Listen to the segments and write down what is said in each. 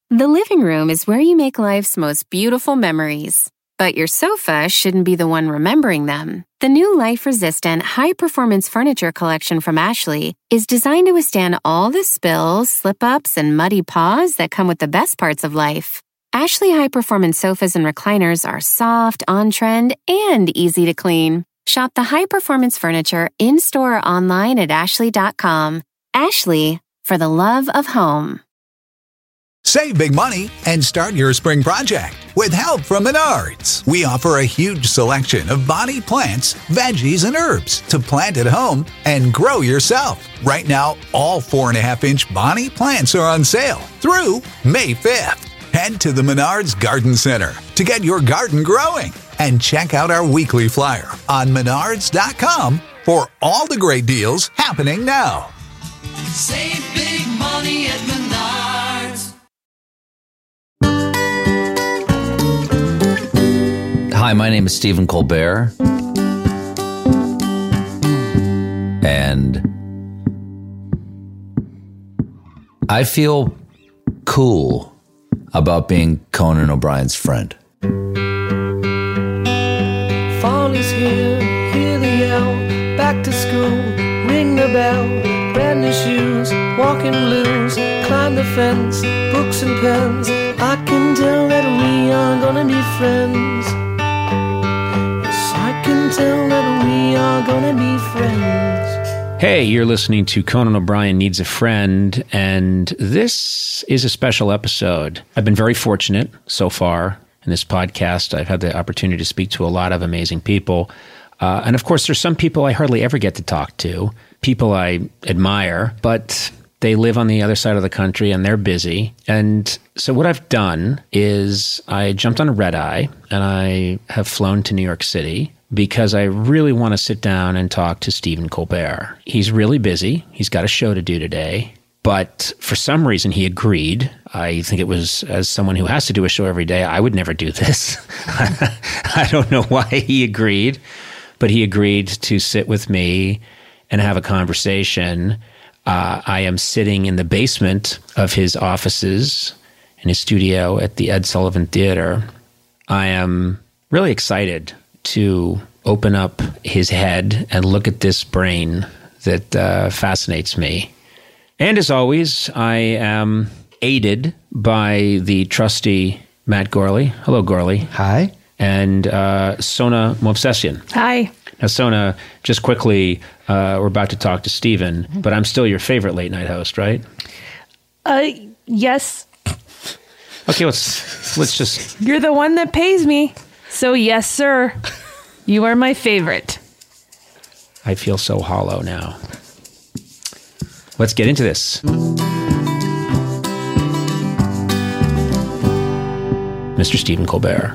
The living room is where you make life's most beautiful memories. But your sofa shouldn't be the one remembering them. The new life-resistant, high-performance furniture collection from Ashley is designed to withstand all the spills, slip-ups, and muddy paws that come with the best parts of life. Ashley high-performance sofas and recliners are soft, on-trend, and easy to clean. Shop the high-performance furniture in-store or online at ashley.com. Ashley, for the love of home. Save big money and start your spring project with help from Menards. We offer a huge selection of bonnie plants, veggies, and herbs to plant at home and grow yourself. Right now, all 4.5-inch bonnie plants are on sale through May 5th. Head to the Menards Garden Center to get your garden growing and check out our weekly flyer on menards.com for all the great deals happening now. Save big money at Menards. Hi, my name is Stephen Colbert, and I feel cool about being Conan O'Brien's friend. Fall is here, hear the yell, back to school, ring the bell, brand new shoes, walking blues, climb the fence, books and pens, I can tell that we are gonna be friends. Yes, I can tell that we are gonna be friends. Hey, you're listening to Conan O'Brien Needs a Friend, and this is a special episode. I've been very fortunate so far in this podcast. I've had the opportunity to speak to a lot of amazing people. And of course, there's some people I hardly ever get to talk to, people I admire, but they live on the other side of the country and they're busy. And so what I've done is I jumped on a red eye and I have flown to New York City because I really want to sit down and talk to Stephen Colbert. He's really busy. He's got a show to do today. But for some reason, he agreed. I think it was, as someone who has to do a show every day, I would never do this. I don't know why he agreed, but he agreed to sit with me and have a conversation. I am sitting in the basement of his offices in his studio at the Ed Sullivan Theater. I am really excited to open up his head and look at this brain that fascinates me. And as always, I am aided by the trusty Matt Gorley. Hello, Gorley. Hi. And Sona Movsesian. Hi. Now, Sona, just quickly, we're about to talk to Stephen, but I'm still your favorite late night host, right? Yes. Okay, let's just... You're the one that pays me. So yes, sir. You are my favorite. I feel so hollow now. Let's get into this. Mr. Stephen Colbert.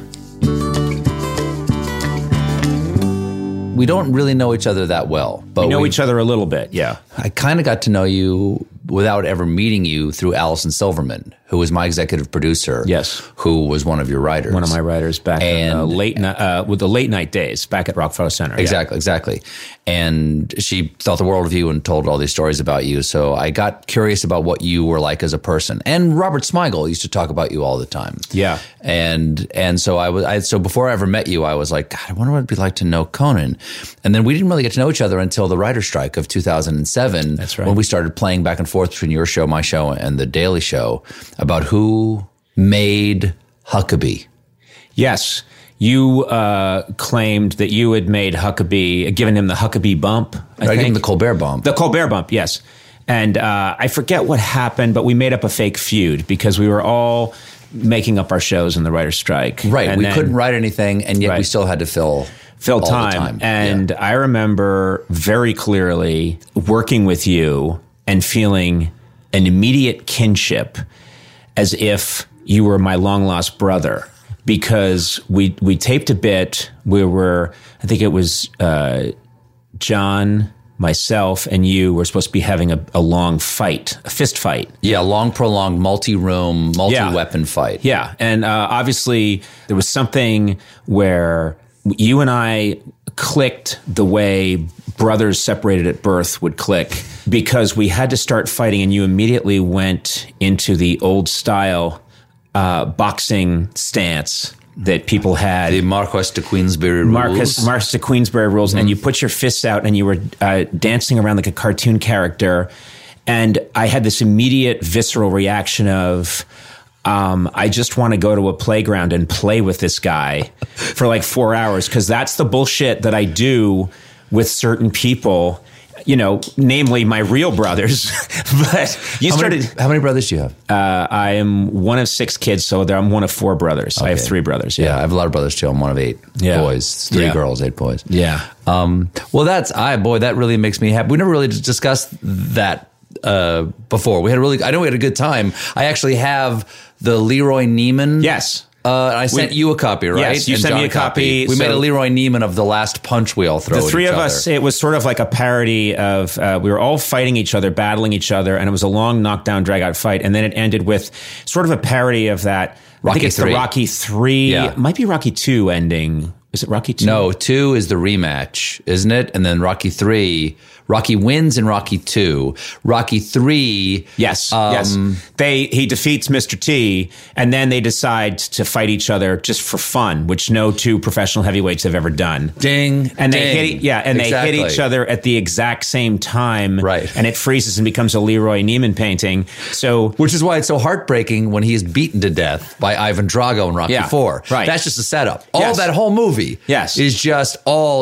We don't really know each other that well. But we know each other a little bit, yeah. I kind of got to know you without ever meeting you through Allison Silverman, who was my executive producer. Yes. Who was one of your writers. One of my writers back with the late night days back at Rockefeller Center. Exactly. And she thought the world of you and told all these stories about you. So I got curious about what you were like as a person. And Robert Smigel used to talk about you all the time. Yeah. And so so before I ever met you, I was like, God, I wonder what it'd be like to know Conan. And then we didn't really get to know each other until the writer's strike of 2007. That's right. When we started playing back and forth between your show, my show, and The Daily Show about who made Huckabee. Yes. You claimed that you had made Huckabee, given him the Huckabee bump. I gave him the Colbert bump. The Colbert bump, yes. And I forget what happened, but we made up a fake feud because we were all making up our shows in the writer's strike. Right. And we couldn't write anything, and yet we still had to fill time. And I remember very clearly working with you and feeling an immediate kinship as if you were my long-lost brother. Because we taped a bit. I think it was John, myself, and you were supposed to be having a long fight, a fist fight. Yeah, long, prolonged, multi-room, multi-weapon fight. Yeah, and obviously there was something where you and I clicked the way brothers separated at birth would click, because we had to start fighting, and you immediately went into the old style boxing stance that people had. The Marquess de Queensberry rules. Marquess de Queensberry rules, and you put your fists out and you were dancing around like a cartoon character. And I had this immediate visceral reaction of, I just want to go to a playground and play with this guy for like 4 hours, because that's the bullshit that I do with certain people. You know, namely my real brothers. But How many brothers do you have? I am one of 6 kids, so I'm one of 4 brothers. Okay. I have 3 brothers. Yeah, I have a lot of brothers too. I'm one of 8 boys. 3 girls, 8 boys. Yeah. Well, that really makes me happy. We never really discussed that before. We had a good time. I actually have the Leroy Neiman. Yes. I sent you a copy, right? Yes, you sent me a copy. We made a Leroy Neiman of the last punch we all throw. The 3 of us, it was sort of like a parody of, we were all fighting each other, battling each other, and it was a long knockdown, drag-out fight, and then it ended with sort of a parody of that. I think it's the Rocky 3. Yeah. It might be Rocky 2 ending. Is it Rocky 2? No, 2 is the rematch, isn't it? And then Rocky 3... Rocky wins in Rocky 2. Rocky 3. Yes. He defeats Mr. T, and then they decide to fight each other just for fun, which no 2 professional heavyweights have ever done. Ding. And ding. They hit each other at the exact same time. Right. And it freezes and becomes a Leroy Neiman painting. So, which is why it's so heartbreaking when he is beaten to death by Ivan Drago in Rocky 4. Right. That's just a setup. All that whole movie is just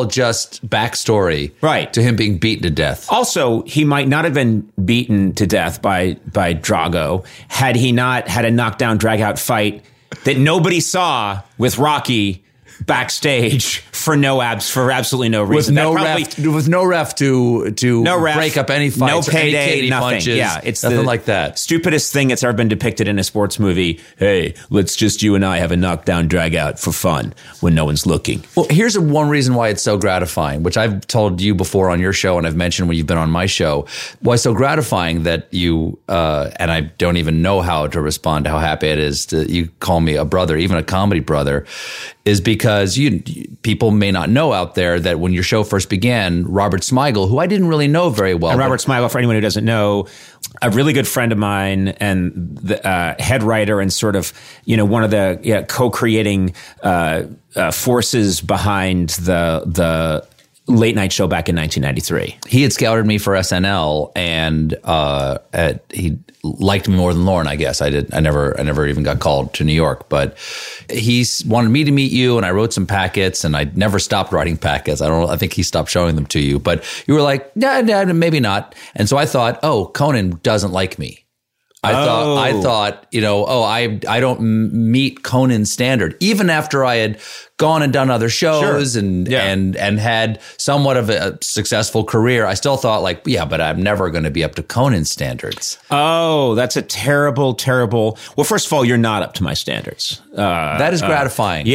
backstory to him being beaten to death. Also, he might not have been beaten to death by Drago had he not had a knockdown, drag-out fight that nobody saw with Rocky backstage for absolutely no reason. With no ref to break up any fights, no payday, or any nothing. Punches, yeah, it's nothing like that. Stupidest thing that's ever been depicted in a sports movie. Hey, let's just you and I have a knockdown, drag out for fun when no one's looking. Well, here's one reason why it's so gratifying, which I've told you before on your show, and I've mentioned when you've been on my show. Why it's so gratifying that you and I don't even know how to respond to how happy it is that you call me a brother, even a comedy brother, is because people may not know out there that when your show first began, Robert Smigel, who I didn't really know very well. And Robert Smigel, for anyone who doesn't know, a really good friend of mine and the head writer and sort of, one of the co-creating forces behind the late night show back in 1993. He had scouted me for SNL, and he liked me more than Lauren, I guess. I never even got called to New York, but he wanted me to meet you, and I wrote some packets, and I never stopped writing packets. I think he stopped showing them to you, but you were like, nah, maybe not. And so I thought, Conan doesn't like me. I thought, I don't meet Conan's standard, even after I had gone and done other shows and had somewhat of a successful career. I still thought but I'm never going to be up to Conan's standards. Oh, that's a terrible. Well, first of all, you're not up to my standards. That is gratifying.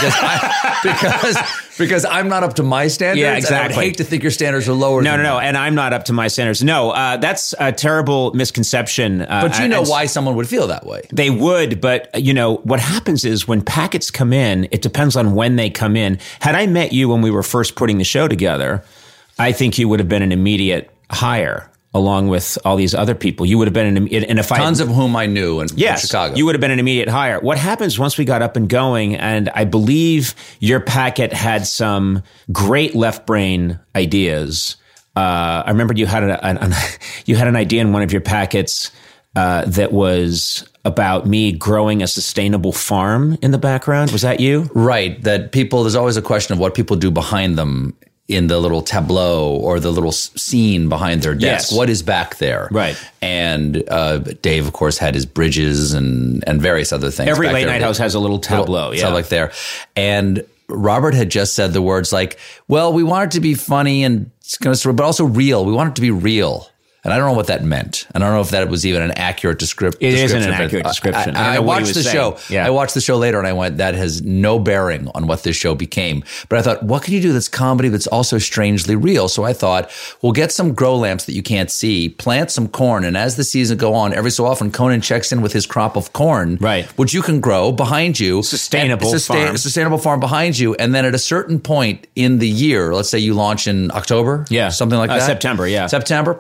Because I'm not up to my standards. Yeah, exactly. And I hate to think your standards are lower. No, and I'm not up to my standards. No, that's a terrible misconception. But why someone would feel that way. They would, but what happens is when packets come in, it depends on when they come in. Had I met you when we were first putting the show together, I think you would have been an immediate hire along with all these other people. You would have been in a fight. Tons of whom I knew in Chicago. You would have been an immediate hire. What happens once we got up and going, and I believe your packet had some great left brain ideas. I remember you had an idea in one of your packets that was about me growing a sustainable farm in the background. Was that you? Right. That there's always a question of what people do behind them in the little tableau or the little scene behind their desk. Yes. What is back there? Right. And Dave, of course, had his bridges and various other things. Every late night house has a little tableau. Stuff like there. And Robert had just said the words we want it to be funny and but also real. We want it to be real. And I don't know what that meant. And I don't know if that was even an accurate description. It isn't an accurate description. I watched the show. Yeah. I watched the show later and I went, that has no bearing on what this show became. But I thought, what can you do that's comedy that's also strangely real? So I thought, we'll get some grow lamps that you can't see, plant some corn, and as the season go on, every so often Conan checks in with his crop of corn, right, which you can grow behind you. Sustainable farm behind you. And then at a certain point in the year, let's say you launch in October, something like that. September, September, perfect.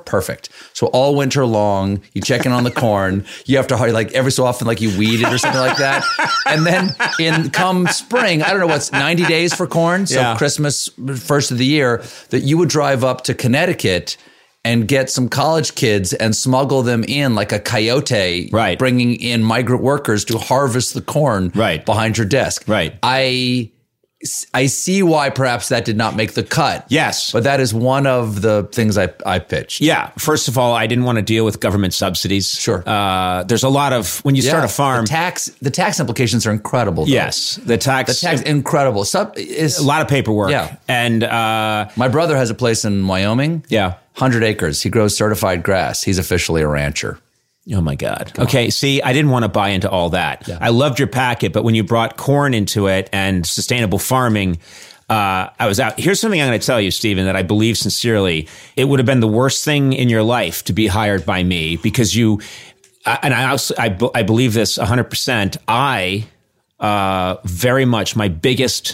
left. So all winter long, you check in on the corn. You have to like every so often, like you weed it or something like that. And then come spring, I don't know what's 90 days for corn. So Christmas, first of the year, that you would drive up to Connecticut and get some college kids and smuggle them in like a coyote, bringing in migrant workers to harvest the corn behind your desk. Right. I see why perhaps that did not make the cut. Yes. But that is one of the things I pitched. Yeah. First of all, I didn't want to deal with government subsidies. Sure. There's a lot of, when you start a farm. The tax implications are incredible, though. Yes. The tax incredible. A lot of paperwork. Yeah. And my brother has a place in Wyoming. Yeah. 100 acres. He grows certified grass. He's officially a rancher. Oh my God. Okay. See, I didn't want to buy into all that. Yeah. I loved your packet, but when you brought corn into it and sustainable farming, I was out. Here's something I'm going to tell you, Stephen, that I believe sincerely. It would have been the worst thing in your life to be hired by me because I believe this 100%. Very much my biggest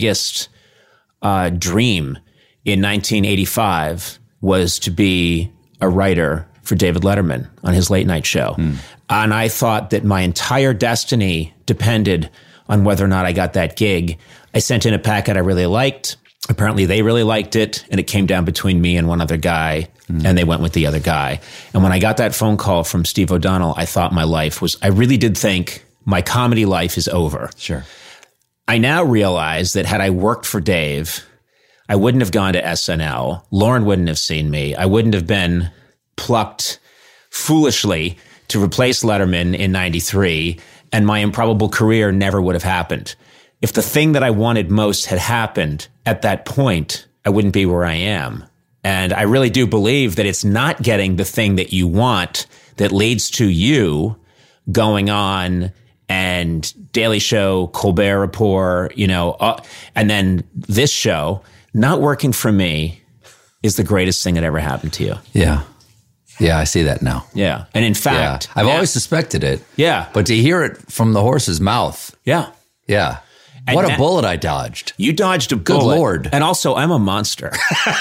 dream in 1985 was to be a writer for David Letterman on his late night show. And I thought that my entire destiny depended on whether or not I got that gig. I sent in a packet I really liked. Apparently they really liked it. And it came down between me and one other guy. And they went with the other guy. And when I got that phone call from Steve O'Donnell, I thought I really did think my comedy life is over. Sure. I now realize that had I worked for Dave, I wouldn't have gone to SNL. Lauren wouldn't have seen me. I wouldn't have been plucked foolishly to replace Letterman in 93, and my improbable career never would have happened. If the thing that I wanted most had happened at that point, I wouldn't be where I am. And I really do believe that it's not getting the thing that you want that leads to you going on and Daily Show, Colbert Report, and then this show. Not working for me is the greatest thing that ever happened to you. Yeah. Yeah, I see that now. Yeah. And in fact, I've always suspected it. Yeah. But to hear it from the horse's mouth. Yeah. Yeah. And what a bullet I dodged. You dodged a Good bullet. Lord. And also, I'm a monster.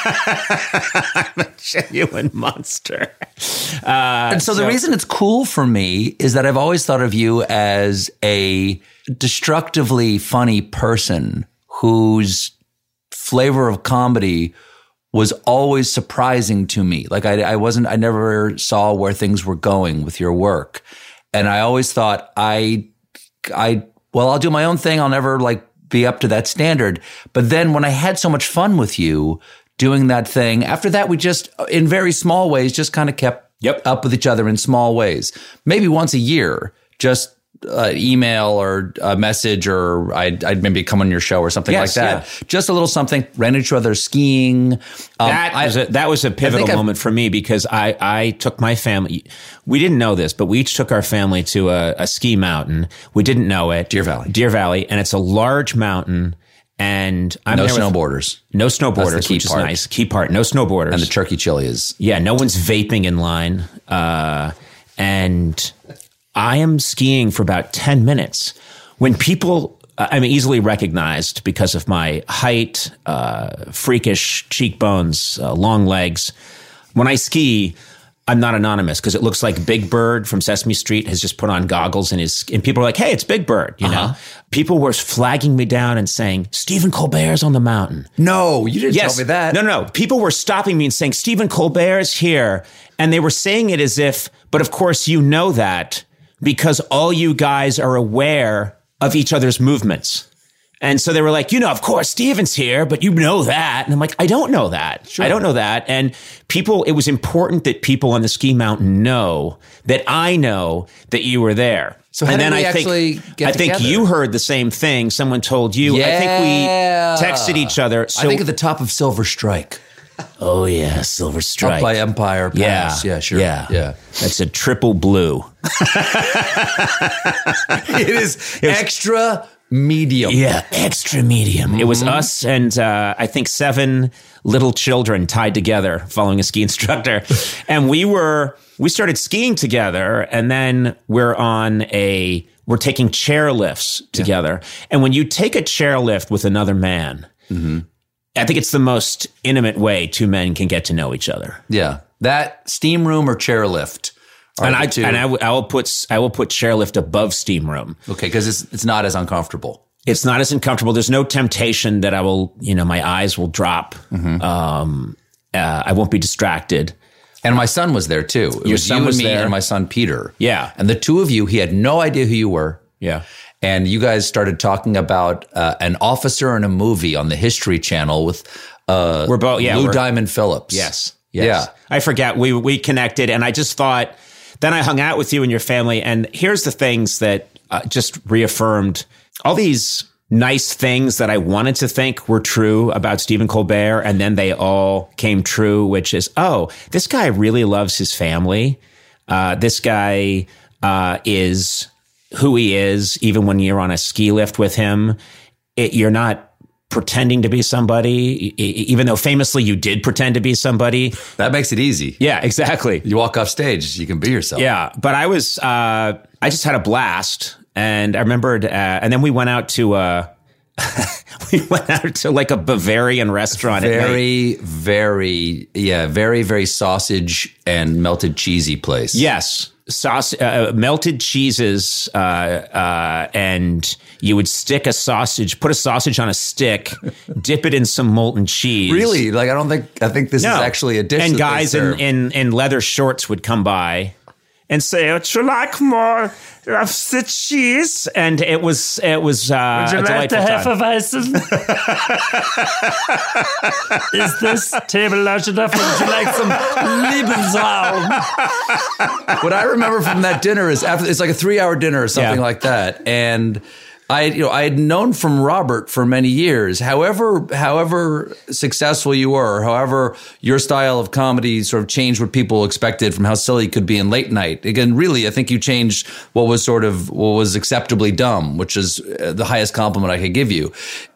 I'm a genuine monster. And so the reason it's cool for me is that I've always thought of you as a destructively funny person whose flavor of comedy was always surprising to me. Like I never saw where things were going with your work. And I always thought I'll do my own thing. I'll never be up to that standard. But then when I had so much fun with you doing that thing, after that, we just, in very small ways, just kind of kept up with each other in small ways. Maybe once a year, just email or a message, or I'd maybe come on your show or something like that. Yeah. Just a little something. Ran into each other skiing. That was a pivotal moment for me because I took my family. We didn't know this, but we each took our family to a ski mountain. We didn't know it. Deer Valley. And it's a large mountain. And no snowboarders. No snowboarders, That's the which is nice. Key part. No snowboarders. And the turkey chili is. Yeah, no one's vaping in line. And I am skiing for about 10 minutes when people, I'm easily recognized because of my height, freakish cheekbones, long legs. When I ski, I'm not anonymous because it looks like Big Bird from Sesame Street has just put on goggles and people are like, hey, it's Big Bird, you know? People were flagging me down and saying, Stephen Colbert's on the mountain. No, you didn't tell me that. No. People were stopping me and saying, Stephen Colbert's here. And they were saying it as if, but of course you know that because all you guys are aware of each other's movements. And so they were like, of course, Stephen's here, but you know that. And I'm like, I don't know that. Sure. I don't know that. And it was important that people on the ski mountain know that I know that you were there. So how did we actually get together? I think you heard the same thing. Someone told you. Yeah. I think we texted each other. So, I think at the top of Silver Strike. Oh, yeah, Silver Strike. Up by Empire Pass. Yeah, sure. Yeah. That's a triple blue. It is extra medium. Yeah, extra medium. Mm-hmm. It was us and I think 7 little children tied together following a ski instructor. And we started skiing together, and then we're taking chair lifts together. Yeah. And when you take a chair lift with another man, I think it's the most intimate way 2 men can get to know each other. Yeah. That steam room or chairlift. And I will put chairlift above steam room. Okay, because it's not as uncomfortable. It's not as uncomfortable. There's no temptation that I will, my eyes will drop. I won't be distracted. And my son was there too. It was son you was and me there. and my son Peter. Yeah. And the two of you, he had no idea who you were. Yeah. And you guys started talking about an officer in a movie on the History Channel with Lou Diamond Phillips. Yes. Yeah. I forget. We connected, and I just thought. Then I hung out with you and your family, and here's the things that just reaffirmed all these nice things that I wanted to think were true about Stephen Colbert, and then they all came true, which is, this guy really loves his family. This guy is who he is, even when you're on a ski lift with him. You're not pretending to be somebody, even though famously you did pretend to be somebody. That makes it easy. Yeah, exactly. You walk off stage, you can be yourself. Yeah, but I just had a blast, and I remembered, and then we went out to like a Bavarian restaurant. Very, very sausage and melted cheesy place. Yes. Melted cheeses, and you would put a sausage on a stick, dip it in some molten cheese. Really? Like, I think this is actually a dish. And that guys in leather shorts would come by and say, "Would you like more of the cheese?" And it was Would you like the Hefeweizen? Is this table large enough? Or would you like some Lebensraum? What I remember from that dinner is it's like a 3-hour dinner or something like that, and I had known from Robert for many years. However successful you were, however your style of comedy sort of changed what people expected from how silly it could be in late night. Again, really, I think you changed what was acceptably dumb, which is the highest compliment I could give you.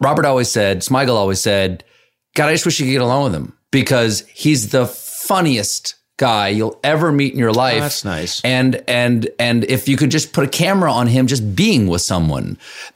Smigel always said, God, I just wish you could get along with him because he's the funniest guy you'll ever meet in your life. Oh, that's nice. And if you could just put a camera on him just being with someone,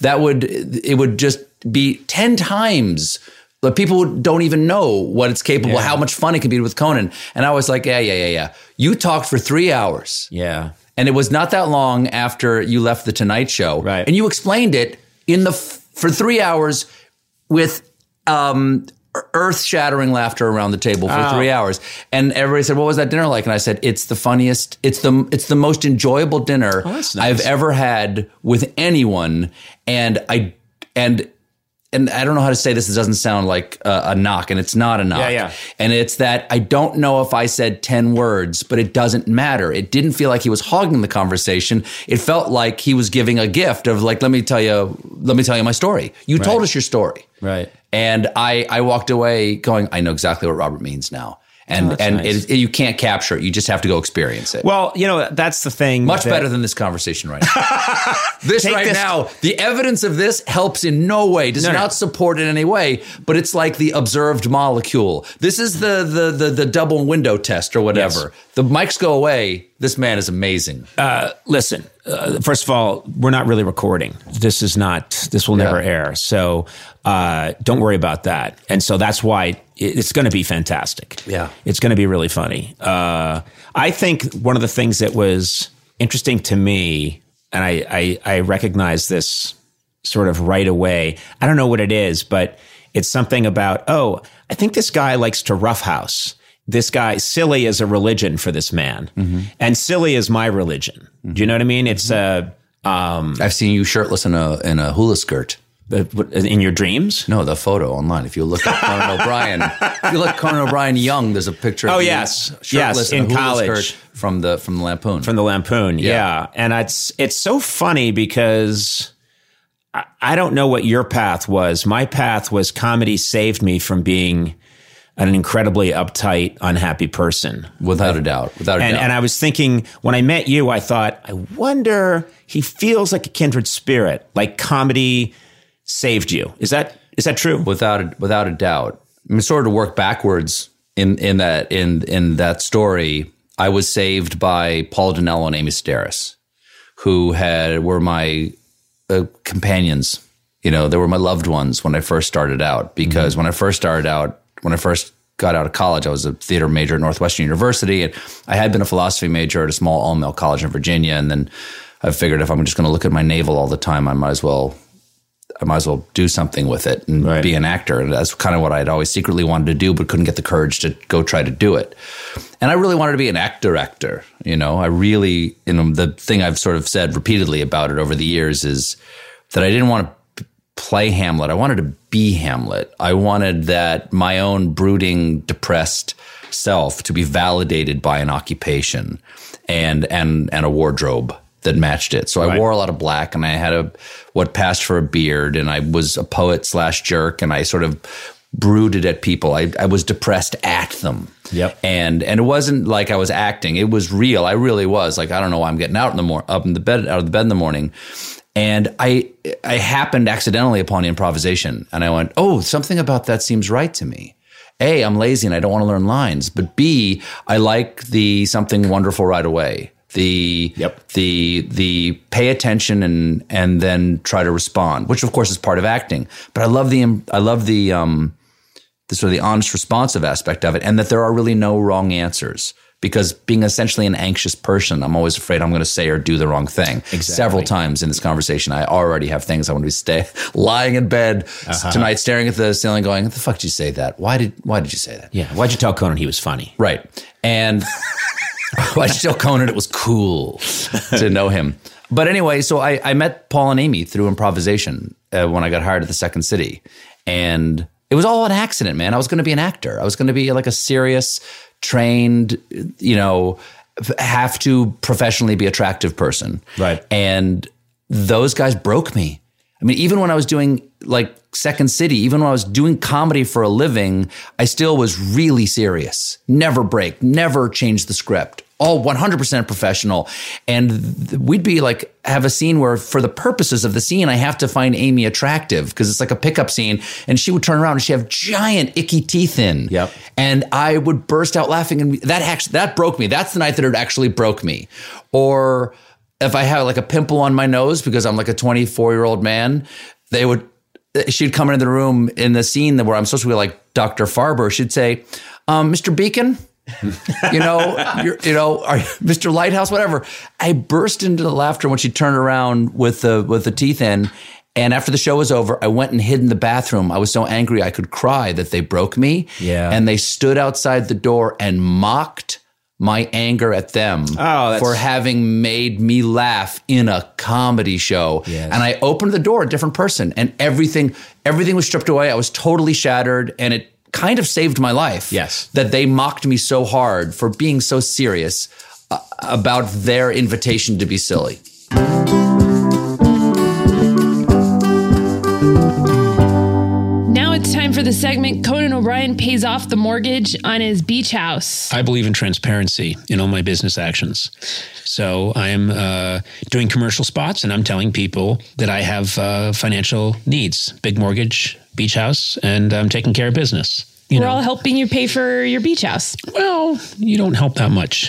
it would just be 10 times. But people don't even know what it's capable, how much fun it can be with Conan. And I was like, yeah. You talked for 3 hours. Yeah. And it was not that long after you left the Tonight Show. Right. And you explained it for 3 hours with earth-shattering laughter around the table for 3 hours. And everybody said, what was that dinner like? And I said, it's the funniest, it's the most enjoyable dinner I've ever had with anyone. And I don't know how to say this. It doesn't sound like a knock, and it's not a knock. Yeah. And it's that I don't know if I said 10 words, but it doesn't matter. It didn't feel like he was hogging the conversation. It felt like he was giving a gift of like, let me tell you my story. You told us your story. Right. And I walked away going, I know exactly what Robert means now. And nice. you can't capture it. You just have to go experience it. Well, that's the thing. Much better than this conversation right now. This now, the evidence of this helps in no way, does not support it in any way, but it's like the observed molecule. This is the double window test or whatever. Yes. The mics go away. This man is amazing. Listen, first of all, we're not really recording. This will never air. So don't worry about that. And so that's why it's going to be fantastic. Yeah. It's going to be really funny. I think one of the things that was interesting to me, and I recognize this sort of right away. I don't know what it is, but it's something about, I think this guy likes to roughhouse. This guy, silly is a religion for this man. Mm-hmm. And silly is my religion. Mm-hmm. Do you know what I mean? It's I've seen you shirtless in a hula skirt. In your dreams? No, the photo online. If you look at Conan O'Brien, if you look Conan O'Brien young, there's a picture of shirtless in college from the Lampoon. From the Lampoon, yeah. And it's so funny because I don't know what your path was. My path was comedy saved me from being an incredibly uptight, unhappy person. Without a doubt. And I was thinking, when I met you, I thought, I wonder, he feels like a kindred spirit, like comedy saved you. Is that true? Without a doubt. I mean, sort of to work backwards in that story, I was saved by Paul Dinello and Amy Sedaris, who were my companions. They were my loved ones when I first started out. Because when I first got out of college. I was a theater major at Northwestern University, and I had been a philosophy major at a small all-male college in Virginia. And then I figured if I'm just going to look at my navel all the time, I might as well do something with it and be an actor. And that's kind of what I'd always secretly wanted to do, but couldn't get the courage to go try to do it. And I really wanted to be an actor. You know, I really, the thing I've sort of said repeatedly about it over the years is that I didn't want to play Hamlet. I wanted to be Hamlet. I wanted that my own brooding, depressed self to be validated by an occupation and a wardrobe that matched it. So I wore a lot of black, and I had what passed for a beard, and I was a poet/jerk, and I sort of brooded at people. I was depressed at them. Yep. And it wasn't like I was acting. It was real. I really was. Like, I don't know why I'm getting out of the bed in the morning. And I happened accidentally upon improvisation, and I went, oh, something about that seems right to me. A, I'm lazy and I don't want to learn lines, but B, I like the something wonderful right away. The pay attention and then try to respond, which of course is part of acting. But I love the sort of the honest, responsive aspect of it, and that there are really no wrong answers. Because being essentially an anxious person, I'm always afraid I'm going to say or do the wrong thing. Exactly. Several times in this conversation, I already have things I want to be lying in bed tonight, staring at the ceiling, going, "What the fuck did you say that? Why did you say that? Yeah, why'd you tell Conan he was funny? Right, and why'd you tell Conan it was cool to know him? But anyway, so I met Paul and Amy through improvisation when I got hired at the Second City, and it was all an accident, man. I was going to be an actor. I was going to be like a serious, trained, have to professionally be attractive person. Right. And those guys broke me. I mean, even when I was doing like Second City, even when I was doing comedy for a living, I still was really serious. Never break, never change the script. All 100% professional. And we'd be like, have a scene where for the purposes of the scene, I have to find Amy attractive because it's like a pickup scene. And she would turn around and she'd have giant icky teeth in. Yep. And I would burst out laughing. And that broke me. That's the night that it actually broke me. Or if I had like a pimple on my nose because I'm like a 24-year-old man, she'd come into the room in the scene where I'm supposed to be like Dr. Farber. She'd say, Mr. Beacon, Mr. Lighthouse, whatever. I burst into the laughter when she turned around with the teeth in. And after the show was over, I went and hid in the bathroom. I was so angry I could cry that they broke me. Yeah. And they stood outside the door and mocked my anger at them for having made me laugh in a comedy show. Yes. And I opened the door, a different person, and everything was stripped away. I was totally shattered, and it kind of saved my life. Yes. That they mocked me so hard for being so serious about their invitation to be silly. Now it's time for the segment Conan O'Brien pays off the mortgage on his beach house. I believe in transparency in all my business actions. So I'm doing commercial spots and I'm telling people that I have financial needs, big mortgage, beach house, and I'm taking care of business. We're all helping you pay for your beach house. Well, you don't help that much.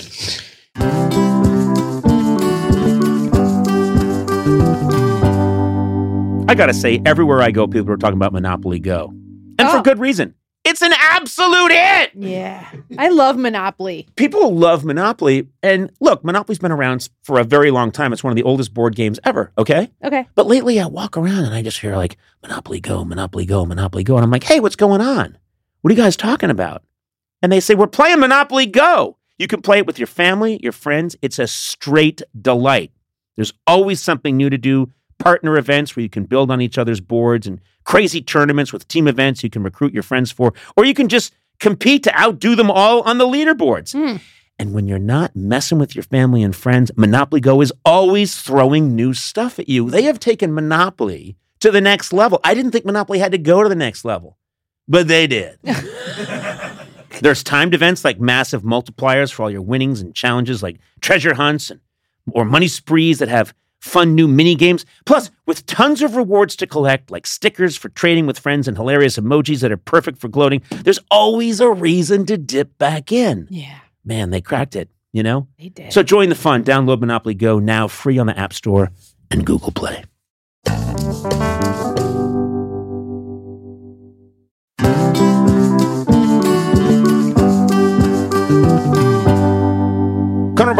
I gotta say, everywhere I go, people are talking about Monopoly Go. And for good reason. It's an absolute hit! Yeah. I love Monopoly. People love Monopoly. And look, Monopoly's been around for a very long time. It's one of the oldest board games ever, okay? Okay. But lately I walk around and I just hear like, Monopoly Go, Monopoly Go, Monopoly Go. And I'm like, hey, what's going on? What are you guys talking about? And they say, we're playing Monopoly Go. You can play it with your family, your friends. It's a straight delight. There's always something new to do. Partner events where you can build on each other's boards and crazy tournaments with team events you can recruit your friends for, or you can just compete to outdo them all on the leaderboards. And when you're not messing with your family and friends, Monopoly Go is always throwing new stuff at you. They have taken Monopoly to the next level. I didn't think Monopoly had to go to the next level, but they did. There's timed events like massive multipliers for all your winnings and challenges like treasure hunts or money sprees that have fun new mini games. Plus, with tons of rewards to collect, like stickers for trading with friends and hilarious emojis that are perfect for gloating, there's always a reason to dip back in. Yeah. Man, they cracked it, you know? They did. So join the fun. Download Monopoly Go now, free on the App Store and Google Play.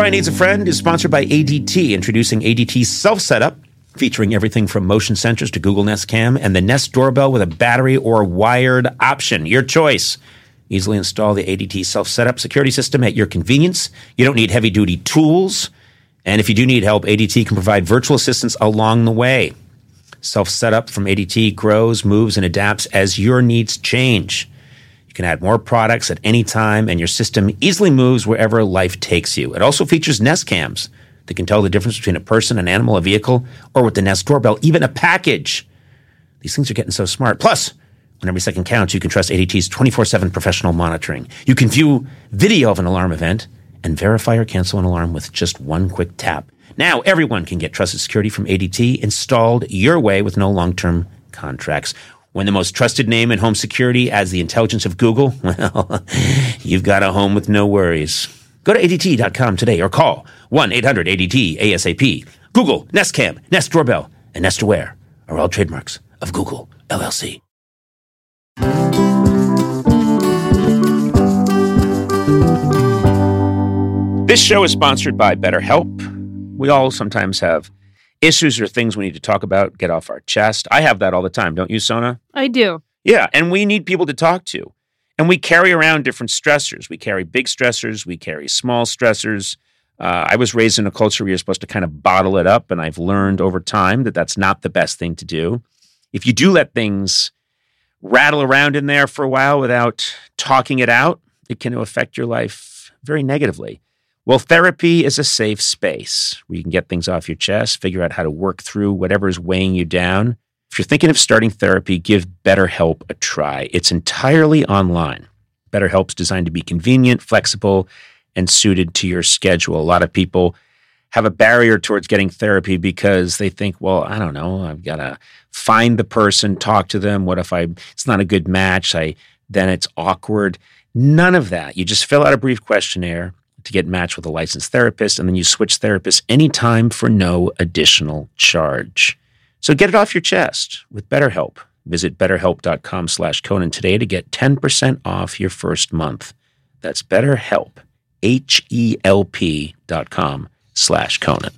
Brian Needs a Friend is sponsored by ADT, introducing ADT Self-Setup, featuring everything from motion sensors to Google Nest Cam and the Nest Doorbell with a battery or wired option. Your choice. Easily install the ADT Self-Setup security system at your convenience. You don't need heavy-duty tools. And if you do need help, ADT can provide virtual assistance along the way. Self-Setup from ADT grows, moves, and adapts as your needs change. You can add more products at any time, and your system easily moves wherever life takes you. It also features Nest Cams that can tell the difference between a person, an animal, a vehicle, or with the Nest Doorbell, even a package. These things are getting so smart. Plus, when every second counts, you can trust ADT's 24/7 professional monitoring. You can view video of an alarm event and verify or cancel an alarm with just one quick tap. Now, everyone can get trusted security from ADT installed your way with no long-term contracts. When the most trusted name in home security adds the intelligence of Google, well, you've got a home with no worries. Go to ADT.com today or call 1-800-ADT-ASAP. Google, Nest Cam, Nest Doorbell, and Nest Aware are all trademarks of Google, LLC. This show is sponsored by BetterHelp. We all sometimes have issues or things we need to talk about, get off our chest. I have that all the time, don't you, Sona? I do. Yeah, and we need people to talk to. And we carry around different stressors. We carry big stressors. We carry small stressors. I was raised in a culture where you're supposed to kind of bottle it up, and I've learned over time that that's not the best thing to do. If you do let things rattle around in there for a while without talking it out, it can affect your life very negatively. Well, therapy is a safe space where you can get things off your chest, figure out how to work through whatever is weighing you down. If you're thinking of starting therapy, give BetterHelp a try. It's entirely online. BetterHelp's designed to be convenient, flexible, and suited to your schedule. A lot of people have a barrier towards getting therapy because they think, well, I don't know, I've got to find the person, talk to them. What if it's not a good match? Then it's awkward. None of that. You just fill out a brief questionnaire to get matched with a licensed therapist, and then you switch therapists anytime for no additional charge. So get it off your chest with BetterHelp. Visit BetterHelp.com/Conan today to get 10% off your first month. That's BetterHelp, HELP.com/Conan.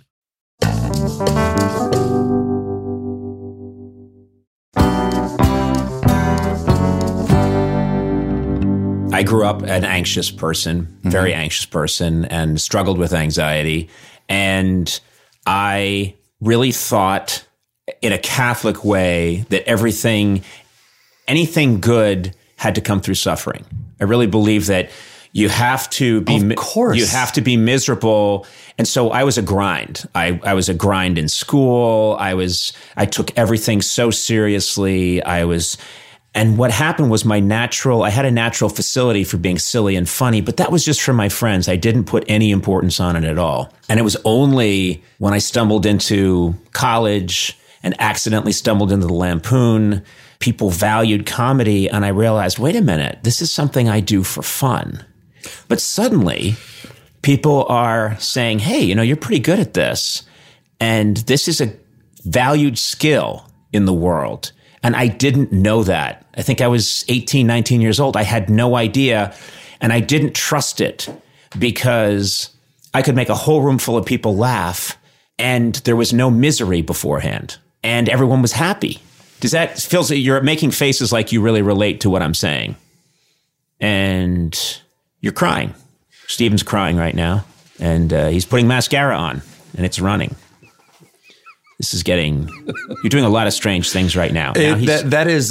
I grew up an anxious person, very anxious person, and struggled with anxiety. And I really thought in a Catholic way that anything good had to come through suffering. I really believe that you have to be, you have to be miserable. And so I was a grind. I was a grind in school. I took everything so seriously. And what happened was I had a natural facility for being silly and funny, but that was just for my friends. I didn't put any importance on it at all. And it was only when I stumbled into college and accidentally stumbled into the Lampoon, people valued comedy, and I realized, wait a minute, this is something I do for fun. But suddenly, people are saying, hey, you're pretty good at this. And this is a valued skill in the world. And I didn't know that. I think I was 18, 19 years old. I had no idea. And I didn't trust it because I could make a whole room full of people laugh and there was no misery beforehand. And everyone was happy. You're making faces like you really relate to what I'm saying. And you're crying. Steven's crying right now. And he's putting mascara on and it's running. You're doing a lot of strange things right now. That is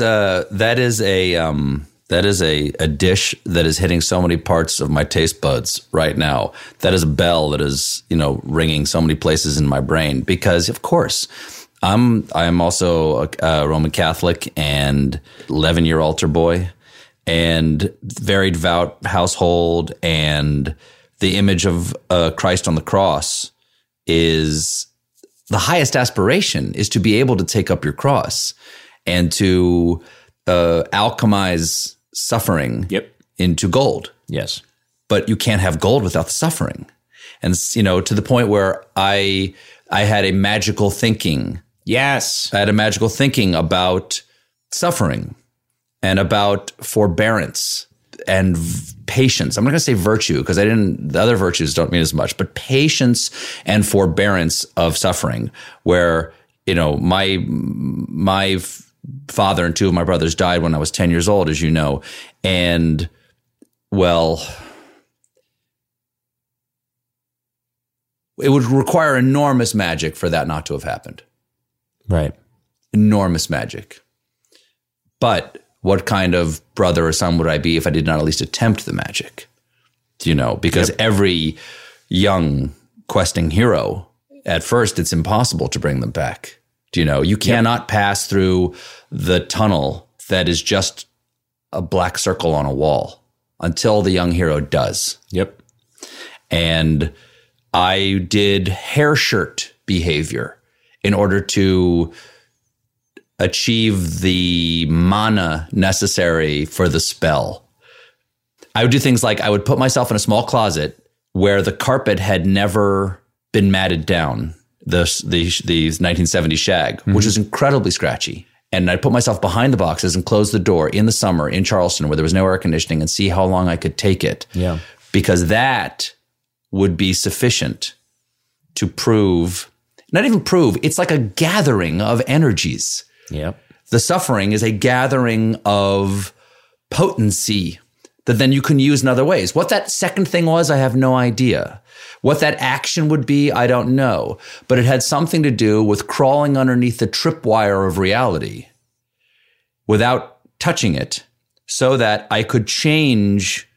a dish that is hitting so many parts of my taste buds right now. That is a bell that is, ringing so many places in my brain because, of course, I'm also a Roman Catholic and 11-year altar boy and very devout household, and the image of Christ on the cross is the highest aspiration is to be able to take up your cross and to alchemize suffering into gold. Yes. But you can't have gold without the suffering. And, to the point where I had a magical thinking. Yes. I had a magical thinking about suffering and about forbearance. patience. I'm not going to say virtue because the other virtues don't mean as much, but patience and forbearance of suffering where, my father and two of my brothers died when I was 10 years old, as you know. And well, it would require enormous magic for that not to have happened. Right. Enormous magic. But what kind of brother or son would I be if I did not at least attempt the magic? Because every young questing hero, at first, it's impossible to bring them back. You cannot pass through the tunnel that is just a black circle on a wall until the young hero does. Yep. And I did hair shirt behavior in order to achieve the mana necessary for the spell. I would do things like I would put myself in a small closet where the carpet had never been matted down, the 1970s shag, which is incredibly scratchy. And I'd put myself behind the boxes and close the door in the summer in Charleston where there was no air conditioning and see how long I could take it. Yeah. Because that would be sufficient to prove, not even prove, it's like a gathering of energies. Yep. The suffering is a gathering of potency that then you can use in other ways. What that second thing was, I have no idea. What that action would be, I don't know. But it had something to do with crawling underneath the tripwire of reality without touching it so that I could change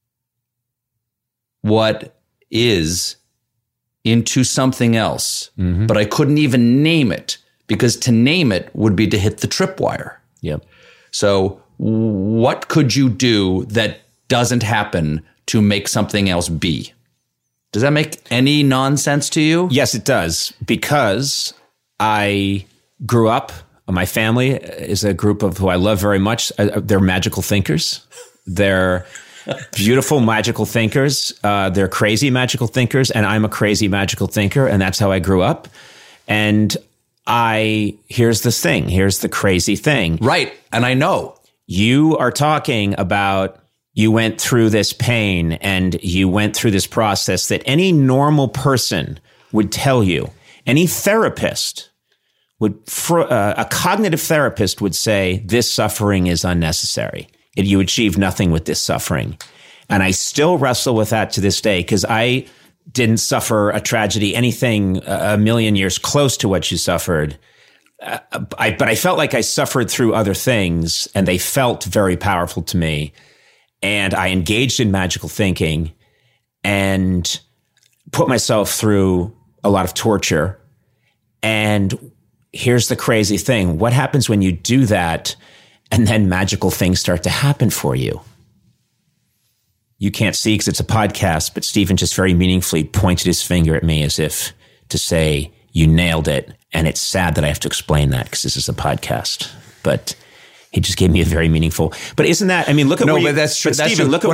what is into something else. But I couldn't even name it because to name it would be to hit the tripwire. Yep. So what could you do that doesn't happen to make something else be? Does that make any nonsense to you? Yes, it does. Because I grew up, my family is a group of who I love very much. They're magical thinkers. They're beautiful magical thinkers. They're crazy magical thinkers. And I'm a crazy magical thinker. And that's how I grew up. And here's this thing. Here's the crazy thing. Right. And I know. You are talking about you went through this pain and you went through this process that any normal person would tell you. Any therapist a cognitive therapist would say, this suffering is unnecessary. You achieve nothing with this suffering. And I still wrestle with that to this day because I didn't suffer a tragedy, anything a million years close to what you suffered. But I felt like I suffered through other things and they felt very powerful to me. And I engaged in magical thinking and put myself through a lot of torture. And here's the crazy thing. What happens when you do that and then magical things start to happen for you? You can't see because it's a podcast, but Stephen just very meaningfully pointed his finger at me as if to say, you nailed it. And it's sad that I have to explain that because this is a podcast. But he just gave me a very meaningful. But isn't that? I mean, look at no, where but that's true. But That's Stephen, true. look at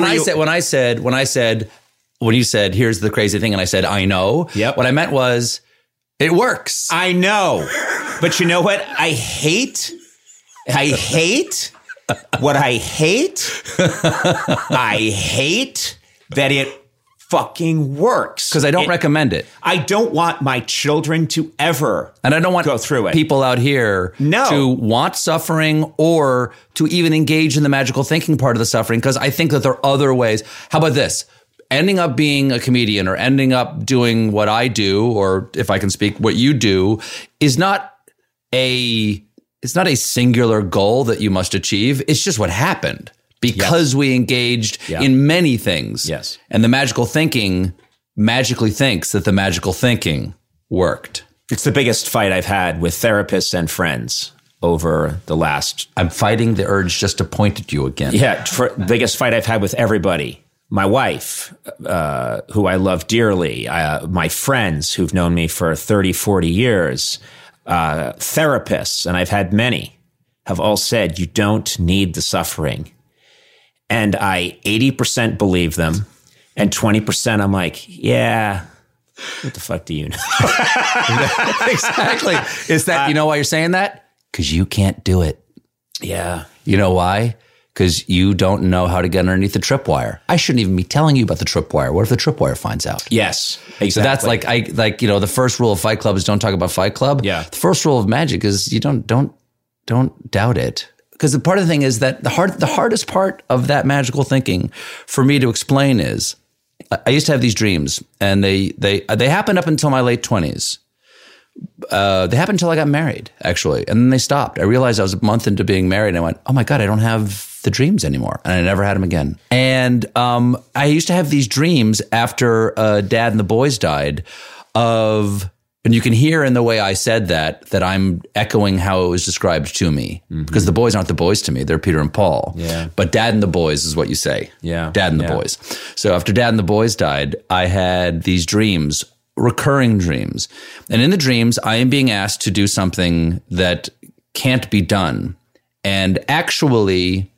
when you said, here's the crazy thing, and I said, I know. Yep. What I meant was, it works. I know, but you know what? I hate. What I hate. I hate that it fucking works because I don't recommend it. I don't want my children to ever and I don't want go through it. People out here to want suffering or to even engage in the magical thinking part of the suffering because I think that there are other ways. How about this? Ending up being a comedian or ending up doing what I do, or if I can speak, what you do, is not a singular goal that you must achieve. It's just what happened. Because we engaged in many things. Yes. And the magical thinking magically thinks that the magical thinking worked. It's the biggest fight I've had with therapists and friends over the last... I'm fighting the urge just to point at you again. Yeah, the biggest fight I've had with everybody. My wife, who I love dearly, my friends who've known me for 30, 40 years, therapists, and I've had many, have all said, you don't need the suffering. And I 80% believe them, and 20% I'm like, yeah, what the fuck do you know? Exactly. Is that, you know why you're saying that? Because you can't do it. Yeah. You know why? because you don't know how to get underneath the tripwire. I shouldn't even be telling you about the tripwire. What if the tripwire finds out? Yes, exactly. So that's the first rule of Fight Club is don't talk about Fight Club. Yeah. The first rule of magic is you don't doubt it. Because the part of the thing is that the hardest part of that magical thinking for me to explain is I used to have these dreams, and they happened up until my late 20s. They happened until I got married, actually, and then they stopped. I realized I was a month into being married, and I went, "Oh my God, I don't have the dreams anymore," and I never had them again. And I used to have these dreams after Dad and the boys died of. And you can hear in the way I said that I'm echoing how it was described to me. Because the boys aren't the boys to me. They're Peter and Paul. Yeah. But Dad and the boys is what you say. Yeah. Dad and the boys. So after Dad and the boys died, I had these dreams, recurring dreams. And in the dreams, I am being asked to do something that can't be done. And actually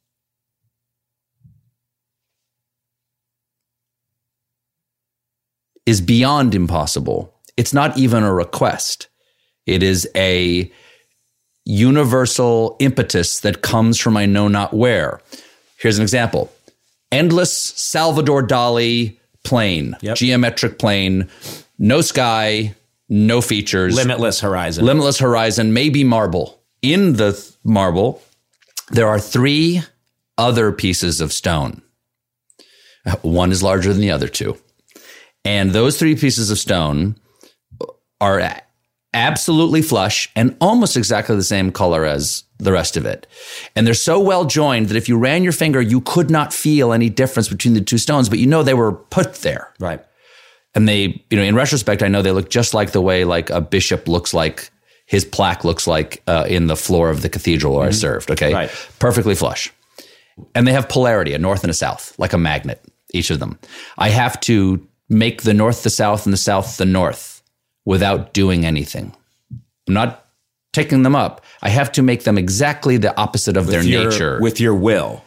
is beyond impossible. It's not even a request. It is a universal impetus that comes from I know not where. Here's an example. Endless Salvador Dali plane, geometric plane, no sky, no features. Limitless horizon. Limitless horizon, maybe marble. In the marble, there are 3 other pieces of stone. One is larger than the other 2. And those 3 pieces of stone are absolutely flush and almost exactly the same color as the rest of it. And they're so well joined that if you ran your finger, you could not feel any difference between the 2 stones, but they were put there. Right. And they, in retrospect, I know they look just like the way like a bishop looks like, his plaque looks like in the floor of the cathedral where I served, okay? Right. Perfectly flush. And they have polarity, a north and a south, like a magnet, each of them. I have to make the north the south and the south the north without doing anything. I'm not taking them up. I have to make them exactly the opposite of their nature. With your will.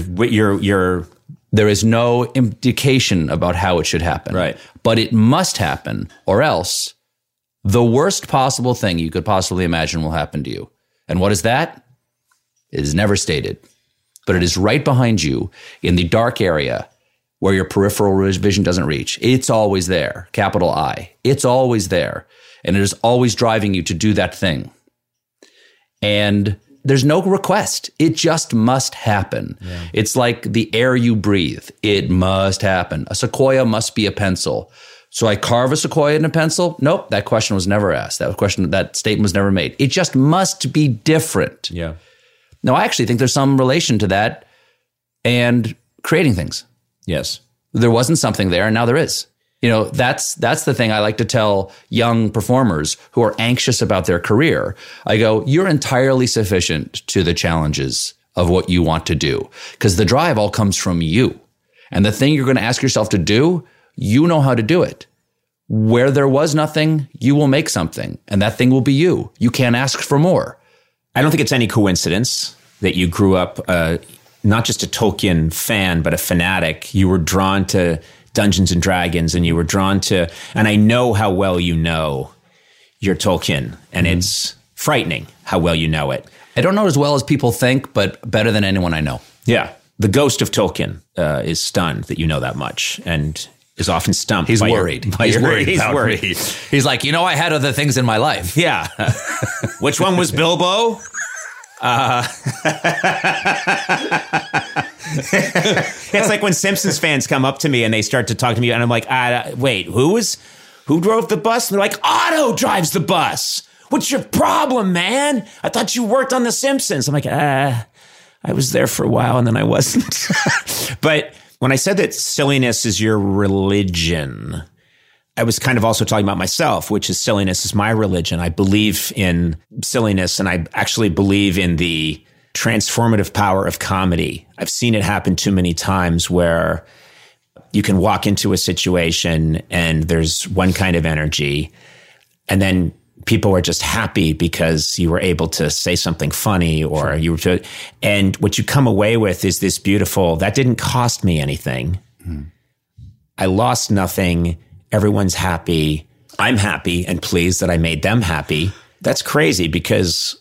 There is no indication about how it should happen. Right. But it must happen, or else the worst possible thing you could possibly imagine will happen to you. And what is that? It is never stated. But it is right behind you in the dark area where your peripheral vision doesn't reach. It's always there, capital I. It's always there. And it is always driving you to do that thing. And there's no request. It just must happen. Yeah. It's like the air you breathe. It must happen. A sequoia must be a pencil. So I carve a sequoia in a pencil? Nope, that question was never asked. That statement was never made. It just must be different. Yeah. Now, I actually think there's some relation to that and creating things. Yes. There wasn't something there, and now there is. That's the thing I like to tell young performers who are anxious about their career. I go, you're entirely sufficient to the challenges of what you want to do, because the drive all comes from you. And the thing you're going to ask yourself to do, you know how to do it. Where there was nothing, you will make something, and that thing will be you. You can't ask for more. I don't think it's any coincidence that you grew up not just a Tolkien fan, but a fanatic. You were drawn to Dungeons and Dragons, and you were drawn to, and I know how well you know your Tolkien, and it's frightening how well you know it. I don't know as well as people think, but better than anyone I know. Yeah. The ghost of Tolkien is stunned that you know that much, and is often stumped. He's worried. He's worried. He's like, I had other things in my life. Yeah. Which one was Bilbo? It's like when Simpsons fans come up to me and they start to talk to me, and I'm like, wait, who drove the bus? And they're like, Otto drives the bus. What's your problem, man? I thought you worked on The Simpsons. I'm like, I was there for a while and then I wasn't. But when I said that silliness is your religion, I was kind of also talking about myself, which is silliness is my religion. I believe in silliness, and I actually believe in the transformative power of comedy. I've seen it happen too many times where you can walk into a situation and there's one kind of energy, and then people are just happy because you were able to say something funny, or and what you come away with is this beautiful, that didn't cost me anything. I lost nothing. Everyone's happy. I'm happy and pleased that I made them happy. That's crazy, because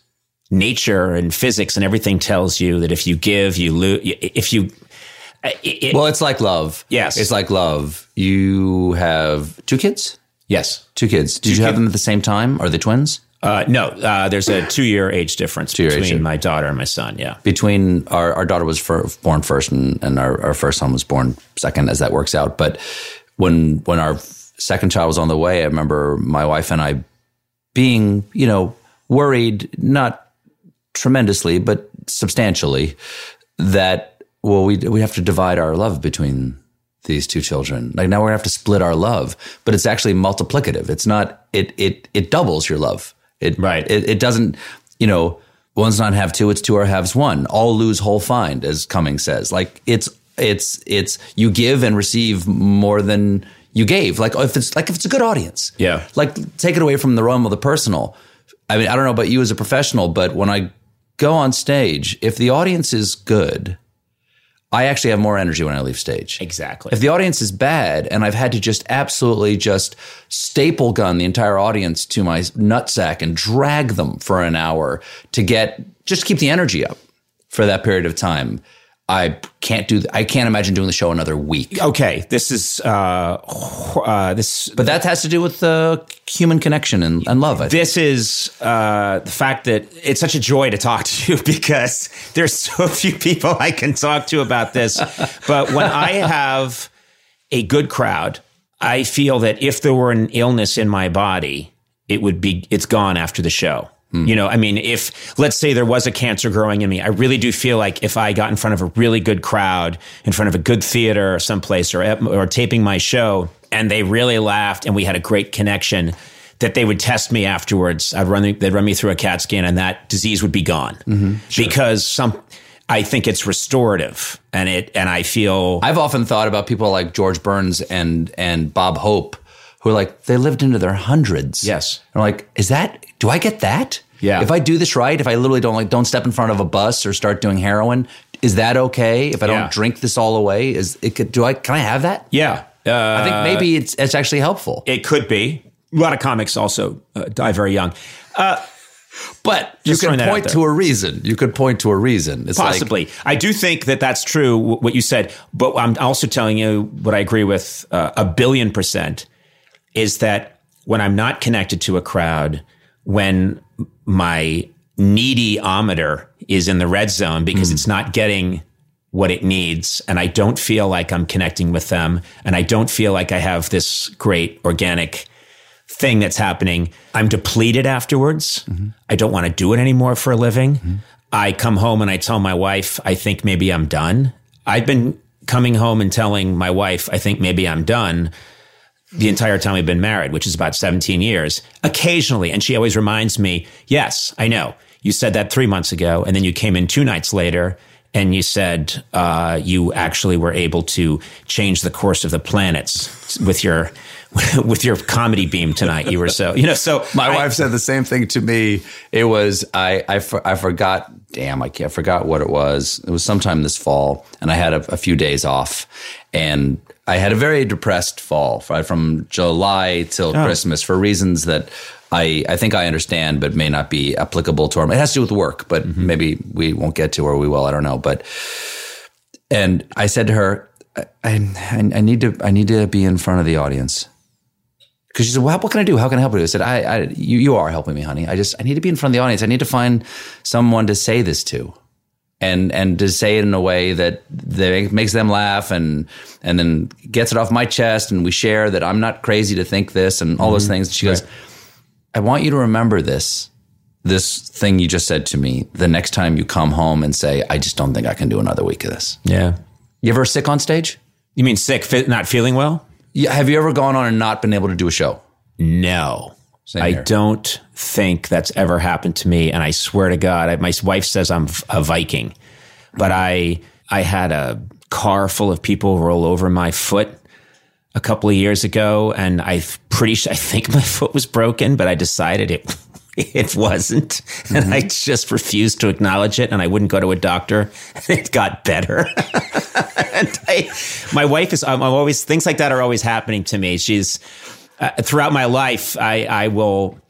nature and physics and everything tells you that if you give, you lose. If you, well, it's like love. Yes. It's like love. You have 2 kids? Yes. 2 kids. Did you have them at the same time? Are they twins? No, there's a 2-year age difference between my daughter and my son. Yeah. Between our daughter was born first and our first son was born second, as that works out. But when our second child was on the way, I remember my wife and I being, worried, not tremendously, but substantially, that, well, we have to divide our love between these 2 children. Like, now we're gonna have to split our love, but it's actually multiplicative. It's not, it doubles your love. It doesn't, one's not have 2, it's 2 or halves 1. All lose, whole find, as Cummings says. Like, it's you give and receive more than you gave. Like, if it's a good audience. Yeah. Like, take it away from the realm of the personal. I mean, I don't know about you as a professional, but when I go on stage, if the audience is good, I actually have more energy when I leave stage. Exactly. If the audience is bad and I've had to just absolutely just staple gun the entire audience to my nutsack and drag them for an hour to keep the energy up for that period of time, I can't imagine doing the show another week. Okay, this is this, but that has to do with human connection and love. I think. This is the fact that it's such a joy to talk to you because there's so few people I can talk to about this. But when I have a good crowd, I feel that if there were an illness in my body, it's gone after the show. If, let's say there was a cancer growing in me, I really do feel like if I got in front of a really good crowd, in front of a good theater or someplace, or taping my show, and they really laughed and we had a great connection, that they would test me afterwards. They'd run me through a CAT scan and that disease would be gone. Mm-hmm. Sure. Because I think it's restorative and I feel. I've often thought about people like George Burns and Bob Hope, who are like, they lived into their hundreds. Yes. I'm like, do I get that? Yeah. If I do this right, if I literally don't step in front of a bus or start doing heroin, is that okay? If I don't drink this all away, can I have that? Yeah. I think maybe it's actually helpful. It could be. A lot of comics also die very young. But you can point to a reason. You could point to a reason. It's possibly. I do think that that's true, what you said. But I'm also telling you what I agree with 1,000,000,000% is that when I'm not connected to a crowd, when my needy-ometer is in the red zone because it's not getting what it needs, and I don't feel like I'm connecting with them, and I don't feel like I have this great organic thing that's happening, I'm depleted afterwards. Mm-hmm. I don't want to do it anymore for a living. Mm-hmm. I come home and I tell my wife, I think maybe I'm done. I've been coming home and telling my wife, I think maybe I'm done, the entire time we've been married, which is about 17 years, occasionally. And she always reminds me, yes, I know. You said that 3 months ago. And then you came in 2 nights later and you said you actually were able to change the course of the planets with your comedy beam tonight. You were so my wife said the same thing to me. It was, I forgot, I forgot what it was. It was sometime this fall and I had a few days off and I had a very depressed fall from July till Christmas for reasons that I think I understand, but may not be applicable to our. It has to do with work, but maybe we won't get to, or we will. I don't know. And I said to her, I need to be in front of the audience. Because she said, well, what can I do? How can I help you? I said, you are helping me, honey. I need to be in front of the audience. I need to find someone to say this to. And to say it in a way that makes them laugh and then gets it off my chest, and we share that I'm not crazy to think this and all those things. She goes, I want you to remember this thing you just said to me the next time you come home and say, I just don't think I can do another week of this. Yeah. You ever sick on stage? You mean sick, not feeling well? Yeah. Have you ever gone on and not been able to do a show? No. I don't think that's ever happened to me. And I swear to God, my wife says I'm a Viking, but I had a car full of people roll over my foot a couple of years ago. And I think my foot was broken, but I decided it wasn't. And I just refused to acknowledge it. And I wouldn't go to a doctor. It got better. And my wife things like that are always happening to me. She's, throughout my life, I will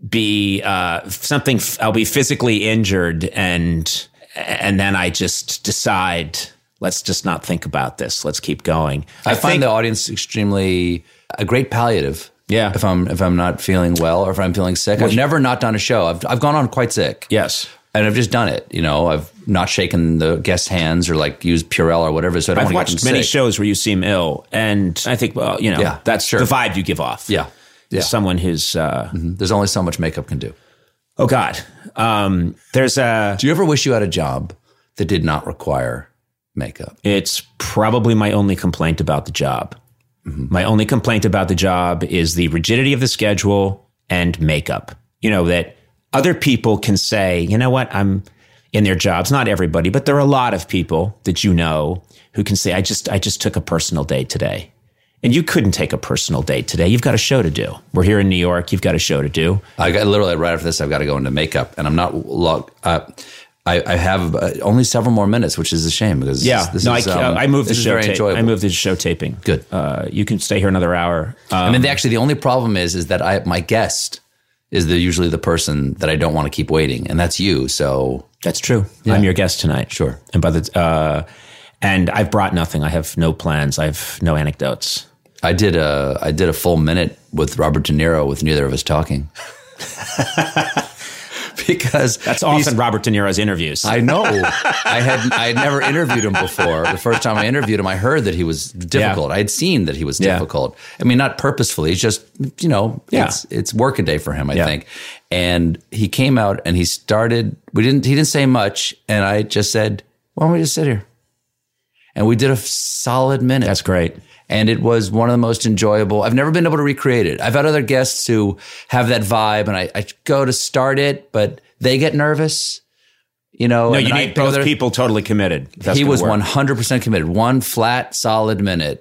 be something. I'll be physically injured, and then I just decide, let's just not think about this. Let's keep going. I find the audience extremely a great palliative. Yeah. If I'm not feeling well or if I'm feeling sick, I've never not done a show. I've gone on quite sick. Yes. And I've just done it. You know, I've not shaken the guests' hands or like used Purell or whatever. So I don't I've want to watched many shows where you seem ill, and I think, well, you know, that's the vibe you give off. Yeah. Someone who's there's only so much makeup can do. Oh God. There's a. Do you ever wish you had a job that did not require makeup? It's probably my only complaint about the job. Mm-hmm. My only complaint about the job is the rigidity of the schedule and makeup. You know, that other people can say, you know what, I'm in their jobs. Not everybody, but there are a lot of people that you know who can say, I just took a personal day today. And you couldn't take a personal day today. You've got a show to do. We're here in New York. You've got a show to do. I got literally right after this, I've got to go into makeup, and I'm not I have only several more minutes, which is a shame because I moved the show. I moved the show taping. Good. You can stay here another hour. I mean, the only problem is that my guest is usually the person that I don't want to keep waiting, and that's you. So that's true. Yeah. I'm your guest tonight. Sure. And and I've brought nothing. I have no plans. I have no anecdotes. I did a full minute with Robert De Niro with neither of us talking. Because that's often Robert De Niro's interviews. I know. I had never interviewed him before. The first time I interviewed him, I heard that he was difficult. I had seen that he was difficult. I mean, not purposefully. It's just, you know, it's work a day for him, I think. And he came out and he started. He didn't say much, and I just said, "Why don't we just sit here?" And we did a solid minute. That's great. And it was one of the most enjoyable. I've never been able to recreate it. I've had other guests who have that vibe, and I go to start it, but they get nervous. You know, no, you need both people totally committed. He was 100% committed. One flat, solid minute,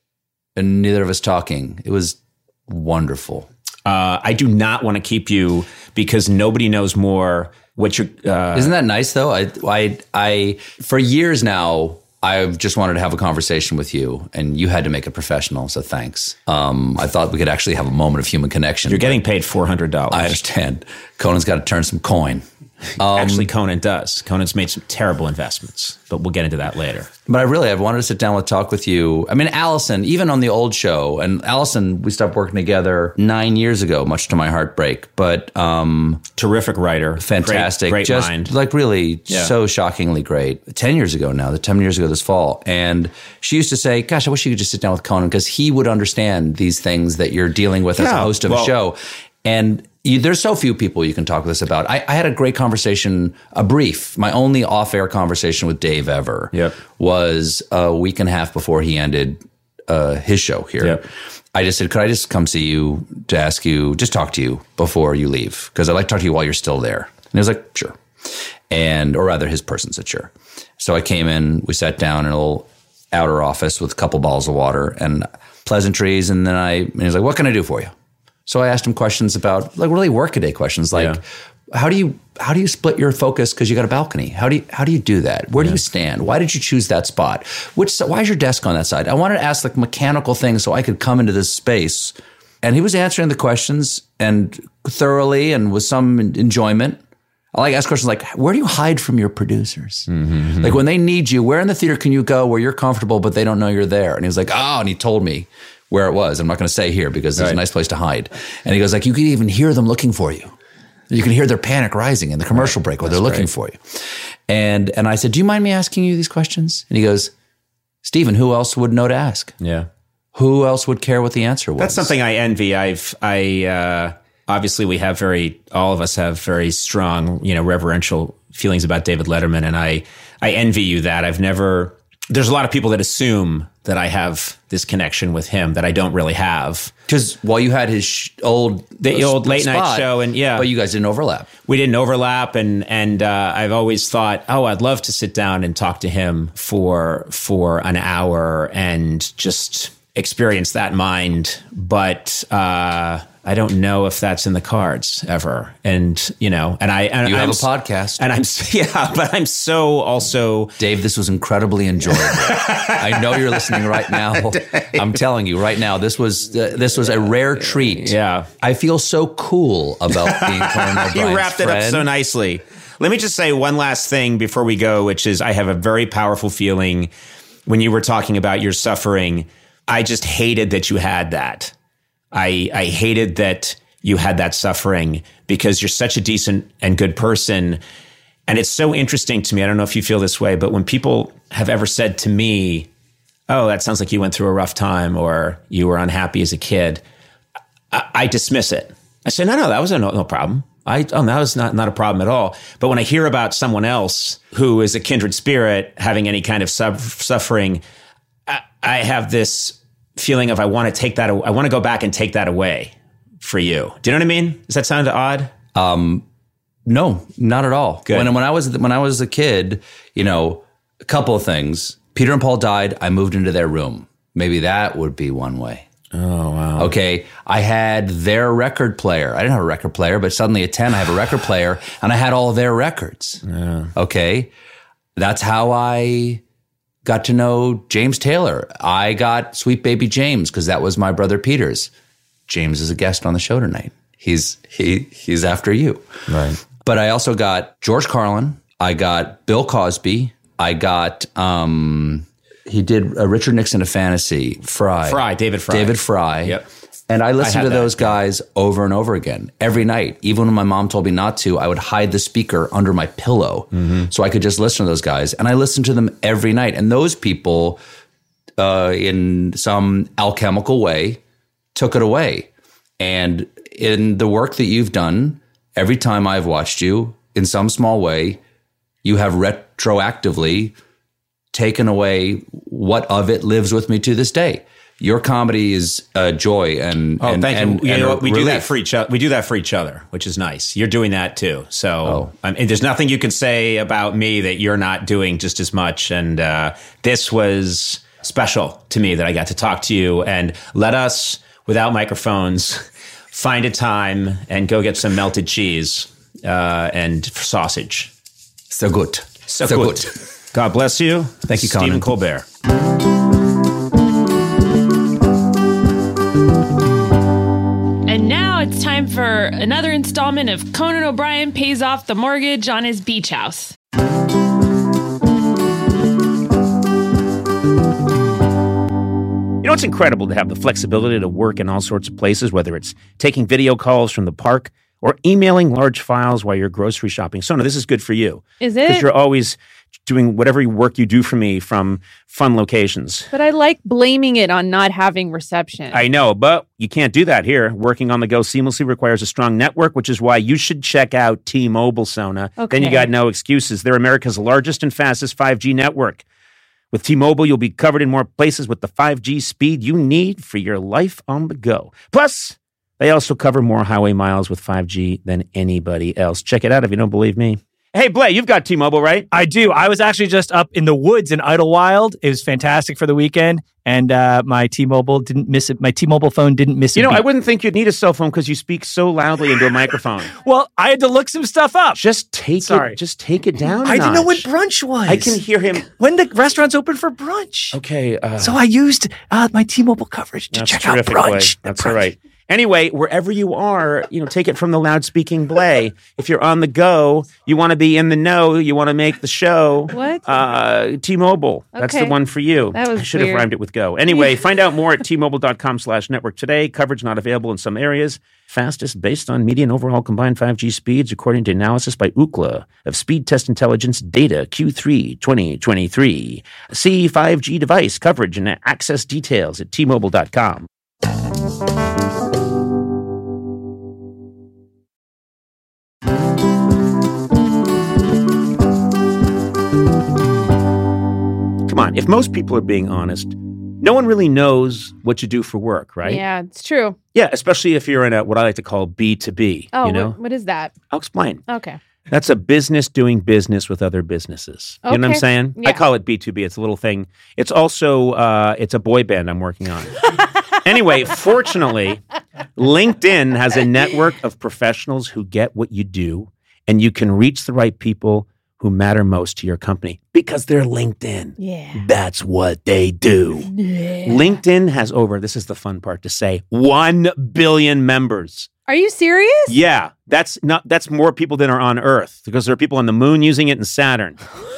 and neither of us talking. It was wonderful. I do not want to keep you because nobody knows more. What you're isn't that nice though? I for years now, I've just wanted to have a conversation with you, and you had to make it professional, so thanks. I thought we could actually have a moment of human connection. You're getting paid $400. I understand. Conan's got to turn some coin. Actually, Conan does. Conan's made some terrible investments, but we'll get into that later. But I wanted to sit down and talk with you. I mean, Allison, even on the old show, and Allison, we stopped working together 9 years ago, much to my heartbreak. But terrific writer, fantastic, great just mind, like really so shockingly great. 10 years ago now, 10 years ago this fall, and she used to say, "Gosh, I wish you could just sit down with Conan because he would understand these things that you're dealing with as a host of a show." And there's so few people you can talk with this about. I had a great conversation, my only off-air conversation with Dave ever was a week and a half before he ended his show here. Yep. I just said, could I just come see you to talk to you before you leave? Because I'd like to talk to you while you're still there. And he was like, sure. Or rather, his person said, sure. So I came in, we sat down in a little outer office with a couple bottles of water and pleasantries. And then he was like, what can I do for you? So I asked him questions about like really workaday questions, like how do you split your focus because you got a balcony? How do you do that? Where do you stand? Why did you choose that spot? Why is your desk on that side? I wanted to ask like mechanical things so I could come into this space. And he was answering the questions and thoroughly and with some enjoyment. I like ask questions like, where do you hide from your producers? Mm-hmm. Like when they need you, where in the theater can you go where you're comfortable but they don't know you're there? And he was like, and he told me where it was. I'm not going to say here because there's a nice place to hide. And he goes like, you can even hear them looking for you. You can hear their panic rising in the commercial break where they're looking for you. And I said, do you mind me asking you these questions? And he goes, Stephen, who else would know to ask? Yeah. Who else would care what the answer was? That's something I envy. Obviously all of us have very strong, reverential feelings about David Letterman. And I envy you that. There's a lot of people that assume that I have this connection with him that I don't really have. Because while you had his old late night show, but you guys didn't overlap. We didn't overlap, and I've always thought, I'd love to sit down and talk to him for an hour and just experience that mind. But I don't know if that's in the cards ever. And, you have a podcast. And but I'm so also. Dave, this was incredibly enjoyable. I know you're listening right now. I'm telling you right now, this was a rare treat. Yeah. I feel so cool about being Conan O'Brien's You wrapped it up so nicely. Let me just say one last thing before we go, which is I have a very powerful feeling when you were talking about your suffering. I just hated that you had that. I hated that you had that suffering because you're such a decent and good person. And it's so interesting to me. I don't know if you feel this way, but when people have ever said to me, oh, that sounds like you went through a rough time or you were unhappy as a kid, I dismiss it. I say, no, that was no problem. That was not a problem at all. But when I hear about someone else who is a kindred spirit having any kind of suffering, I have this feeling of I want to go back and take that away for you. Do you know what I mean? Does that sound odd? No, not at all. Good. When I was a kid, a couple of things. Peter and Paul died. I moved into their room. Maybe that would be one way. Oh, wow. Okay. I had their record player. I didn't have a record player, but suddenly at 10, I have a record player and I had all their records. Yeah. Okay. That's how I got to know James Taylor. I got Sweet Baby James because that was my brother Peter's. James is a guest on the show tonight. He's after you. Right. But I also got George Carlin. I got Bill Cosby. I got, he did Richard Nixon, A Fantasy. David Fry. Yep. And I listened to those guys over and over again every night. Even when my mom told me not to, I would hide the speaker under my pillow so I could just listen to those guys. And I listened to them every night. And those people, in some alchemical way, took it away. And in the work that you've done, every time I've watched you, in some small way, you have retroactively taken away what of it lives with me to this day. Your comedy is joy and thank you. We do that relief. for each other. We do that for each other, which is nice. You're doing that too. So and there's nothing you can say about me that you're not doing just as much. And this was special to me that I got to talk to you and let us, without microphones, find a time and go get some melted cheese and sausage. So good. So good. God bless you. Thank you, Stephen Conan. Colbert. And now it's time for another installment of Conan O'Brien Pays Off the Mortgage on His Beach House. You know, it's incredible to have the flexibility to work in all sorts of places, whether it's taking video calls from the park or emailing large files while you're grocery shopping. Sona, this is good for you. Is it? Because you're always doing whatever work you do for me from fun locations. But I like blaming it on not having reception. I know, but you can't do that here. Working on the go seamlessly requires a strong network, which is why you should check out T-Mobile, Sona. Okay. Then you got no excuses. They're America's largest and fastest 5G network. With T-Mobile, you'll be covered in more places with the 5G speed you need for your life on the go. Plus, they also cover more highway miles with 5G than anybody else. Check it out if you don't believe me. Hey, Blay, you've got T-Mobile, right? I do. I was actually just up in the woods in Idlewild. It was fantastic for the weekend, and my T-Mobile didn't miss it. My T-Mobile phone didn't miss it. You know, I wouldn't think you'd need a cell phone because you speak so loudly into a microphone. Well, I had to look some stuff up. Just take it down. I didn't know what brunch was. I can hear him. When the restaurant's open for brunch. Okay. So I used my T-Mobile coverage to check out brunch. That's all right. Anyway, wherever you are, take it from the loud-speaking Blay. If you're on the go, you want to be in the know, you want to make the show. What? T-Mobile. That's the Okay. one for you. That was I should have weird. rhymed it with go. Anyway, find out more at T-Mobile.com/network today. Coverage not available in some areas. Fastest based on median overall combined 5G speeds, according to analysis by Ookla of Speed Test Intelligence data Q3 2023. See 5G device coverage and access details at T-Mobile.com. Come on, if most people are being honest, no one really knows what you do for work, right? Yeah, it's true. Yeah, especially if you're in what I like to call B2B. Oh, you know? what is that? I'll explain. Okay. That's a business doing business with other businesses. You know what I'm Okay. saying? Yeah. I call it B2B. It's a little thing. It's also, it's a boy band I'm working on. Anyway, fortunately, LinkedIn has a network of professionals who get what you do, and you can reach the right people who matter most to your company because they're LinkedIn. Yeah. That's what they do. Yeah. LinkedIn has over, this is the fun part to say, 1 billion members. Are you serious? Yeah, that's more people than are on Earth because there are people on the moon using it and Saturn.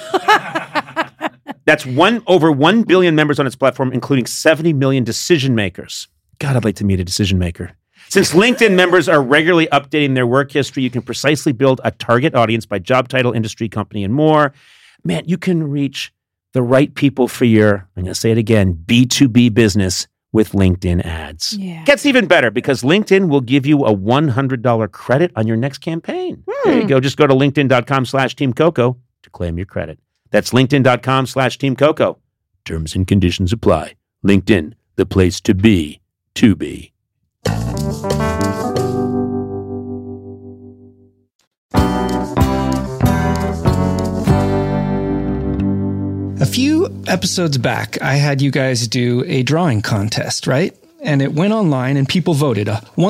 That's over 1 billion members on its platform, including 70 million decision makers. God, I'd like to meet a decision maker. Since LinkedIn members are regularly updating their work history, you can precisely build a target audience by job title, industry, company, and more. Man, you can reach the right people for your, I'm going to say it again, B2B business with LinkedIn ads. Yeah. Gets even better because LinkedIn will give you a $100 credit on your next campaign. There you go. Just go to linkedin.com/Team Coco to claim your credit. That's linkedin.com/Team Coco. Terms and conditions apply. LinkedIn, the place to be, to be. A few episodes back, I had you guys do a drawing contest, right? And it went online and people voted.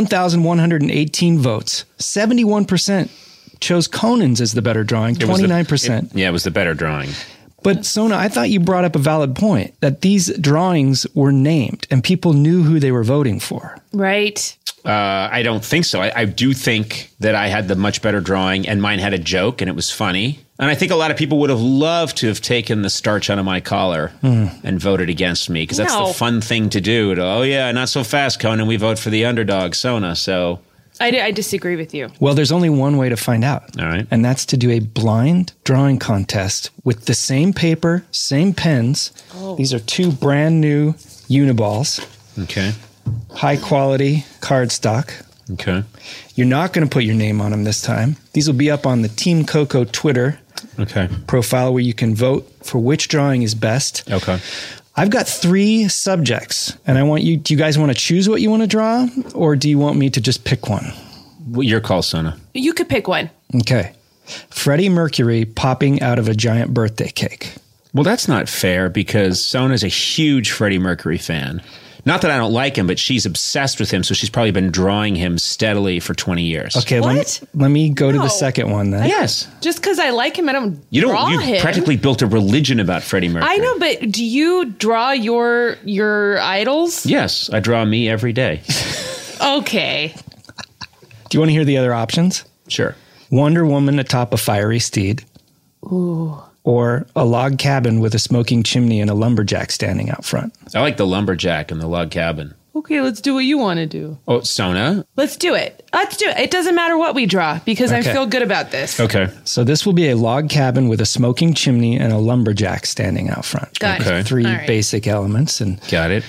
1,118 votes. 71% chose Conan's as the better drawing, 29%. It was the better drawing. But Sona, I thought you brought up a valid point that these drawings were named and people knew who they were voting for. Right. I don't think so. I do think that I had the much better drawing and mine had a joke and it was funny. And I think a lot of people would have loved to have taken the starch out of my collar and voted against me because that's the fun thing to do. Oh, yeah, not so fast, Conan. We vote for the underdog, Sona. So I disagree with you. Well, there's only one way to find out. All right. And that's to do a blind drawing contest with the same paper, same pens. Oh. These are 2 brand new Uniballs. Okay. High quality cardstock. Okay. You're not going to put your name on them this time. These will be up on the Team Coco Twitter profile where you can vote for which drawing is best. Okay. I've got 3 subjects, and I want you. Do you guys want to choose what you want to draw, or do you want me to just pick one? Well, your call, Sona. You could pick one. Okay. Freddie Mercury popping out of a giant birthday cake. Well, that's not fair because Sona's a huge Freddie Mercury fan. Not that I don't like him, but she's obsessed with him, so she's probably been drawing him steadily for 20 years. Okay, let me go to the second one then. Yes. Just because I like him, I don't draw him. You practically built a religion about Freddie Mercury. I know, but do you draw your idols? Yes, I draw me every day. Okay. Do you want to hear the other options? Sure. Wonder Woman atop a fiery steed. Ooh. Or a log cabin with a smoking chimney and a lumberjack standing out front. I like the lumberjack and the log cabin. Okay, let's do what you want to do. Oh, Sona? Let's do it. It doesn't matter what we draw because I Okay. feel good about this. Okay. So this will be a log cabin with a smoking chimney and a lumberjack standing out front. Got it. Okay. 3 All right. basic elements. And got it.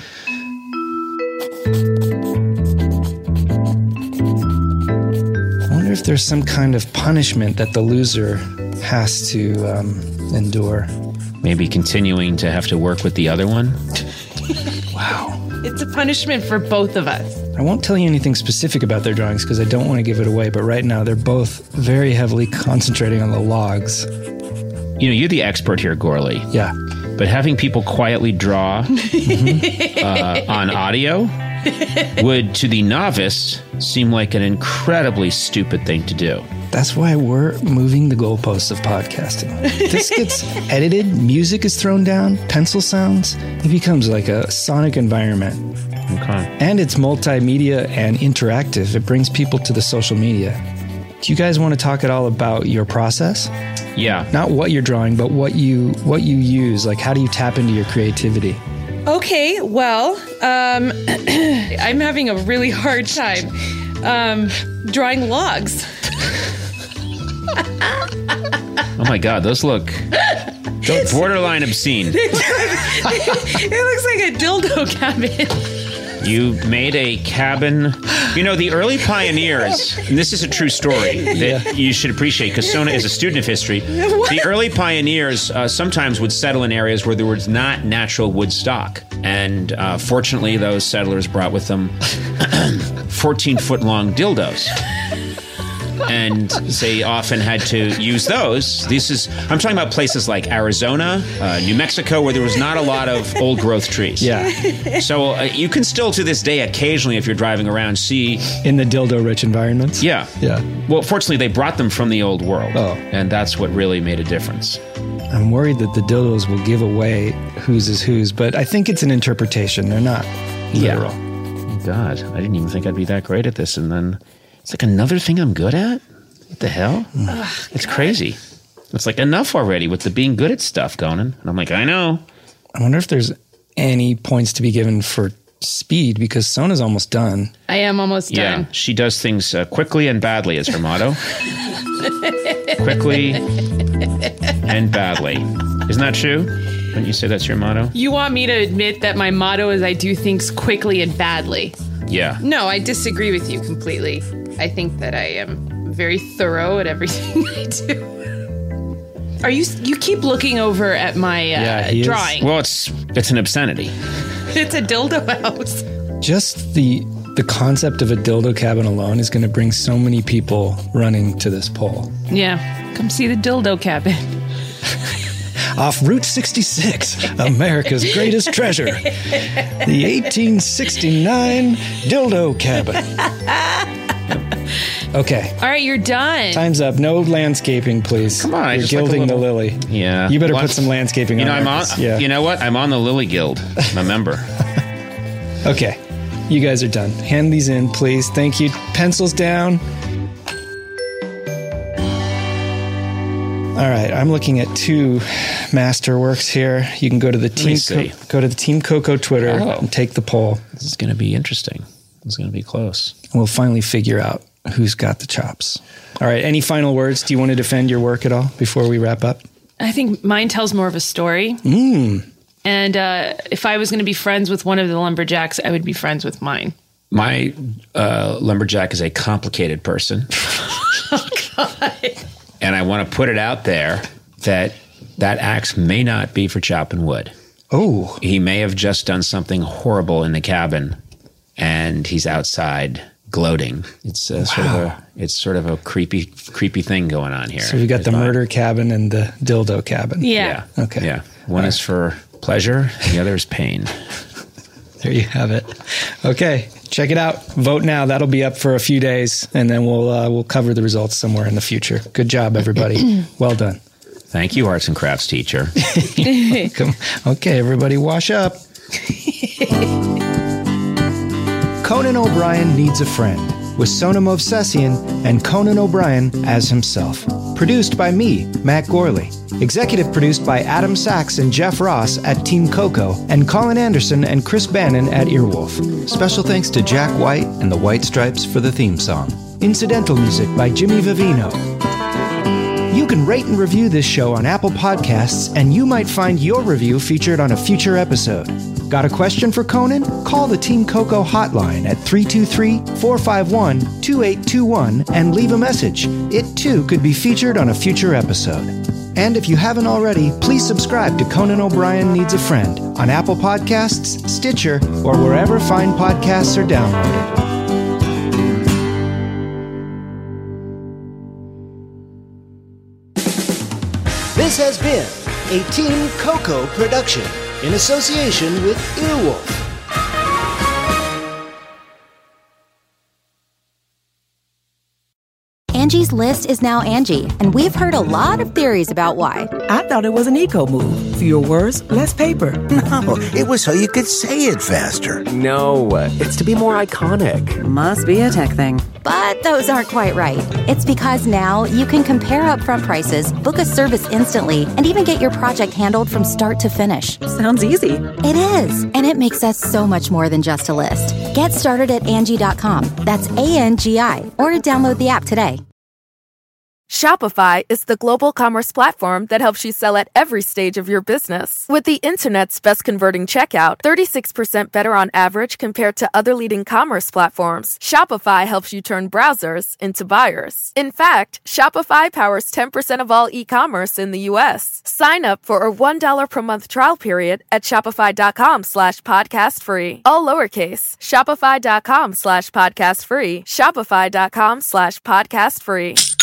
I wonder if there's some kind of punishment that the loser has to endure. Maybe continuing to have to work with the other one? Wow. It's a punishment for both of us. I won't tell you anything specific about their drawings because I don't want to give it away, but right now they're both very heavily concentrating on the logs. You know, you're the expert here, Gorley. Yeah. But having people quietly draw on audio would, to the novice, seem like an incredibly stupid thing to do. That's why we're moving the goalposts of podcasting. This gets edited, music is thrown down, pencil sounds. It becomes like a sonic environment. Okay. And it's multimedia and interactive. It brings people to the social media. Do you guys want to talk at all about your process? Yeah. Not what you're drawing, but what you use. Like, how do you tap into your creativity? Okay, well, I'm having a really hard time drawing logs. Oh my God, those look borderline obscene. It looks like a dildo cabin. You made a cabin. You know, the early pioneers, and this is a true story that you should appreciate because Sona is a student of history. The early pioneers sometimes would settle in areas where there was not natural wood stock. And fortunately, those settlers brought with them 14-foot-long dildos. and they often had to use those. I'm talking about places like Arizona, New Mexico, where there was not a lot of old growth trees. Yeah. So you can still to this day occasionally, if you're driving around, see... In the dildo-rich environments? Yeah. Yeah. Well, fortunately, they brought them from the old world. Oh. And that's what really made a difference. I'm worried that the dildos will give away whose is whose, but I think it's an interpretation. They're not literal. Yeah. God, I didn't even think I'd be that great at this, and then it's like another thing I'm good at? What the hell? It's crazy. It's like enough already with the being good at stuff, Conan. And I'm like, I know. I wonder if there's any points to be given for speed, because Sona's almost done. I am almost done. Yeah, she does things quickly and badly is her motto. Quickly and badly. Isn't that true? Wouldn't you say that's your motto? You want me to admit that my motto is I do things quickly and badly? Yeah. No, I disagree with you completely. I think that I am very thorough at everything I do. Are you keep looking over at my drawing? Well, it's an obscenity. It's a dildo house. Just the concept of a dildo cabin alone is going to bring so many people running to this poll. Yeah, come see the dildo cabin. Off Route 66, America's greatest treasure, the 1869 dildo cabin. Okay. All right, you're done. Time's up. No landscaping, please. Come on, you're gilding the lily. Yeah. You better put some landscaping on. I'm on. Yeah. You know what? I'm on the Lily Guild. I'm a member. Okay. You guys are done. Hand these in, please. Thank you. Pencils down. All right, I'm looking at two masterworks here. You can go to the Team Coco Twitter and take the poll. This is going to be interesting. This is going to be close. And we'll finally figure out who's got the chops. All right, any final words? Do you want to defend your work at all before we wrap up? I think mine tells more of a story. And if I was going to be friends with one of the lumberjacks, I would be friends with mine. My lumberjack is a complicated person. Oh, God. And I want to put it out there that axe may not be for chopping wood. Oh. He may have just done something horrible in the cabin, and he's outside gloating. It's sort of a creepy thing going on here. So we got the murder cabin and the dildo cabin. Yeah. Okay. Yeah. One is for pleasure, and the other is pain. There you have it. Okay, check it out. Vote now. That'll be up for a few days, and then we'll cover the results somewhere in the future. Good job, everybody. Well done. Thank you, arts and crafts teacher. Welcome. Okay, everybody, wash up. Conan O'Brien Needs a Friend, with Sona Movsesian and Conan O'Brien as himself. Produced by me, Matt Gorley. Executive produced by Adam Sachs and Jeff Ross at Team Coco, and Colin Anderson and Chris Bannon at Earwolf. Special thanks to Jack White and the White Stripes for the theme song. Incidental music by Jimmy Vivino. You can rate and review this show on Apple Podcasts, and you might find your review featured on a future episode. Got a question for Conan? Call the Team Coco hotline at 323-451-2821 and leave a message. It too could be featured on a future episode. And if you haven't already, please subscribe to Conan O'Brien Needs a Friend on Apple Podcasts, Stitcher, or wherever fine podcasts are downloaded. This has been a Team Coco production in association with Earwolf. Angie's List is now Angie, and we've heard a lot of theories about why. I thought it was an eco move. Fewer words, less paper. No, it was so you could say it faster. No, it's to be more iconic. Must be a tech thing. But those aren't quite right. It's because now you can compare upfront prices, book a service instantly, and even get your project handled from start to finish. Sounds easy. It is, and it makes us so much more than just a list. Get started at Angie.com. That's ANGI, or download the app today. Shopify is the global commerce platform that helps you sell at every stage of your business. With the internet's best converting checkout, 36% better on average compared to other leading commerce platforms, Shopify helps you turn browsers into buyers. In fact, Shopify powers 10% of all e-commerce in the U.S. Sign up for a $1 per month trial period at shopify.com/podcastfree. All lowercase, shopify.com/podcastfree, shopify.com/podcastfree.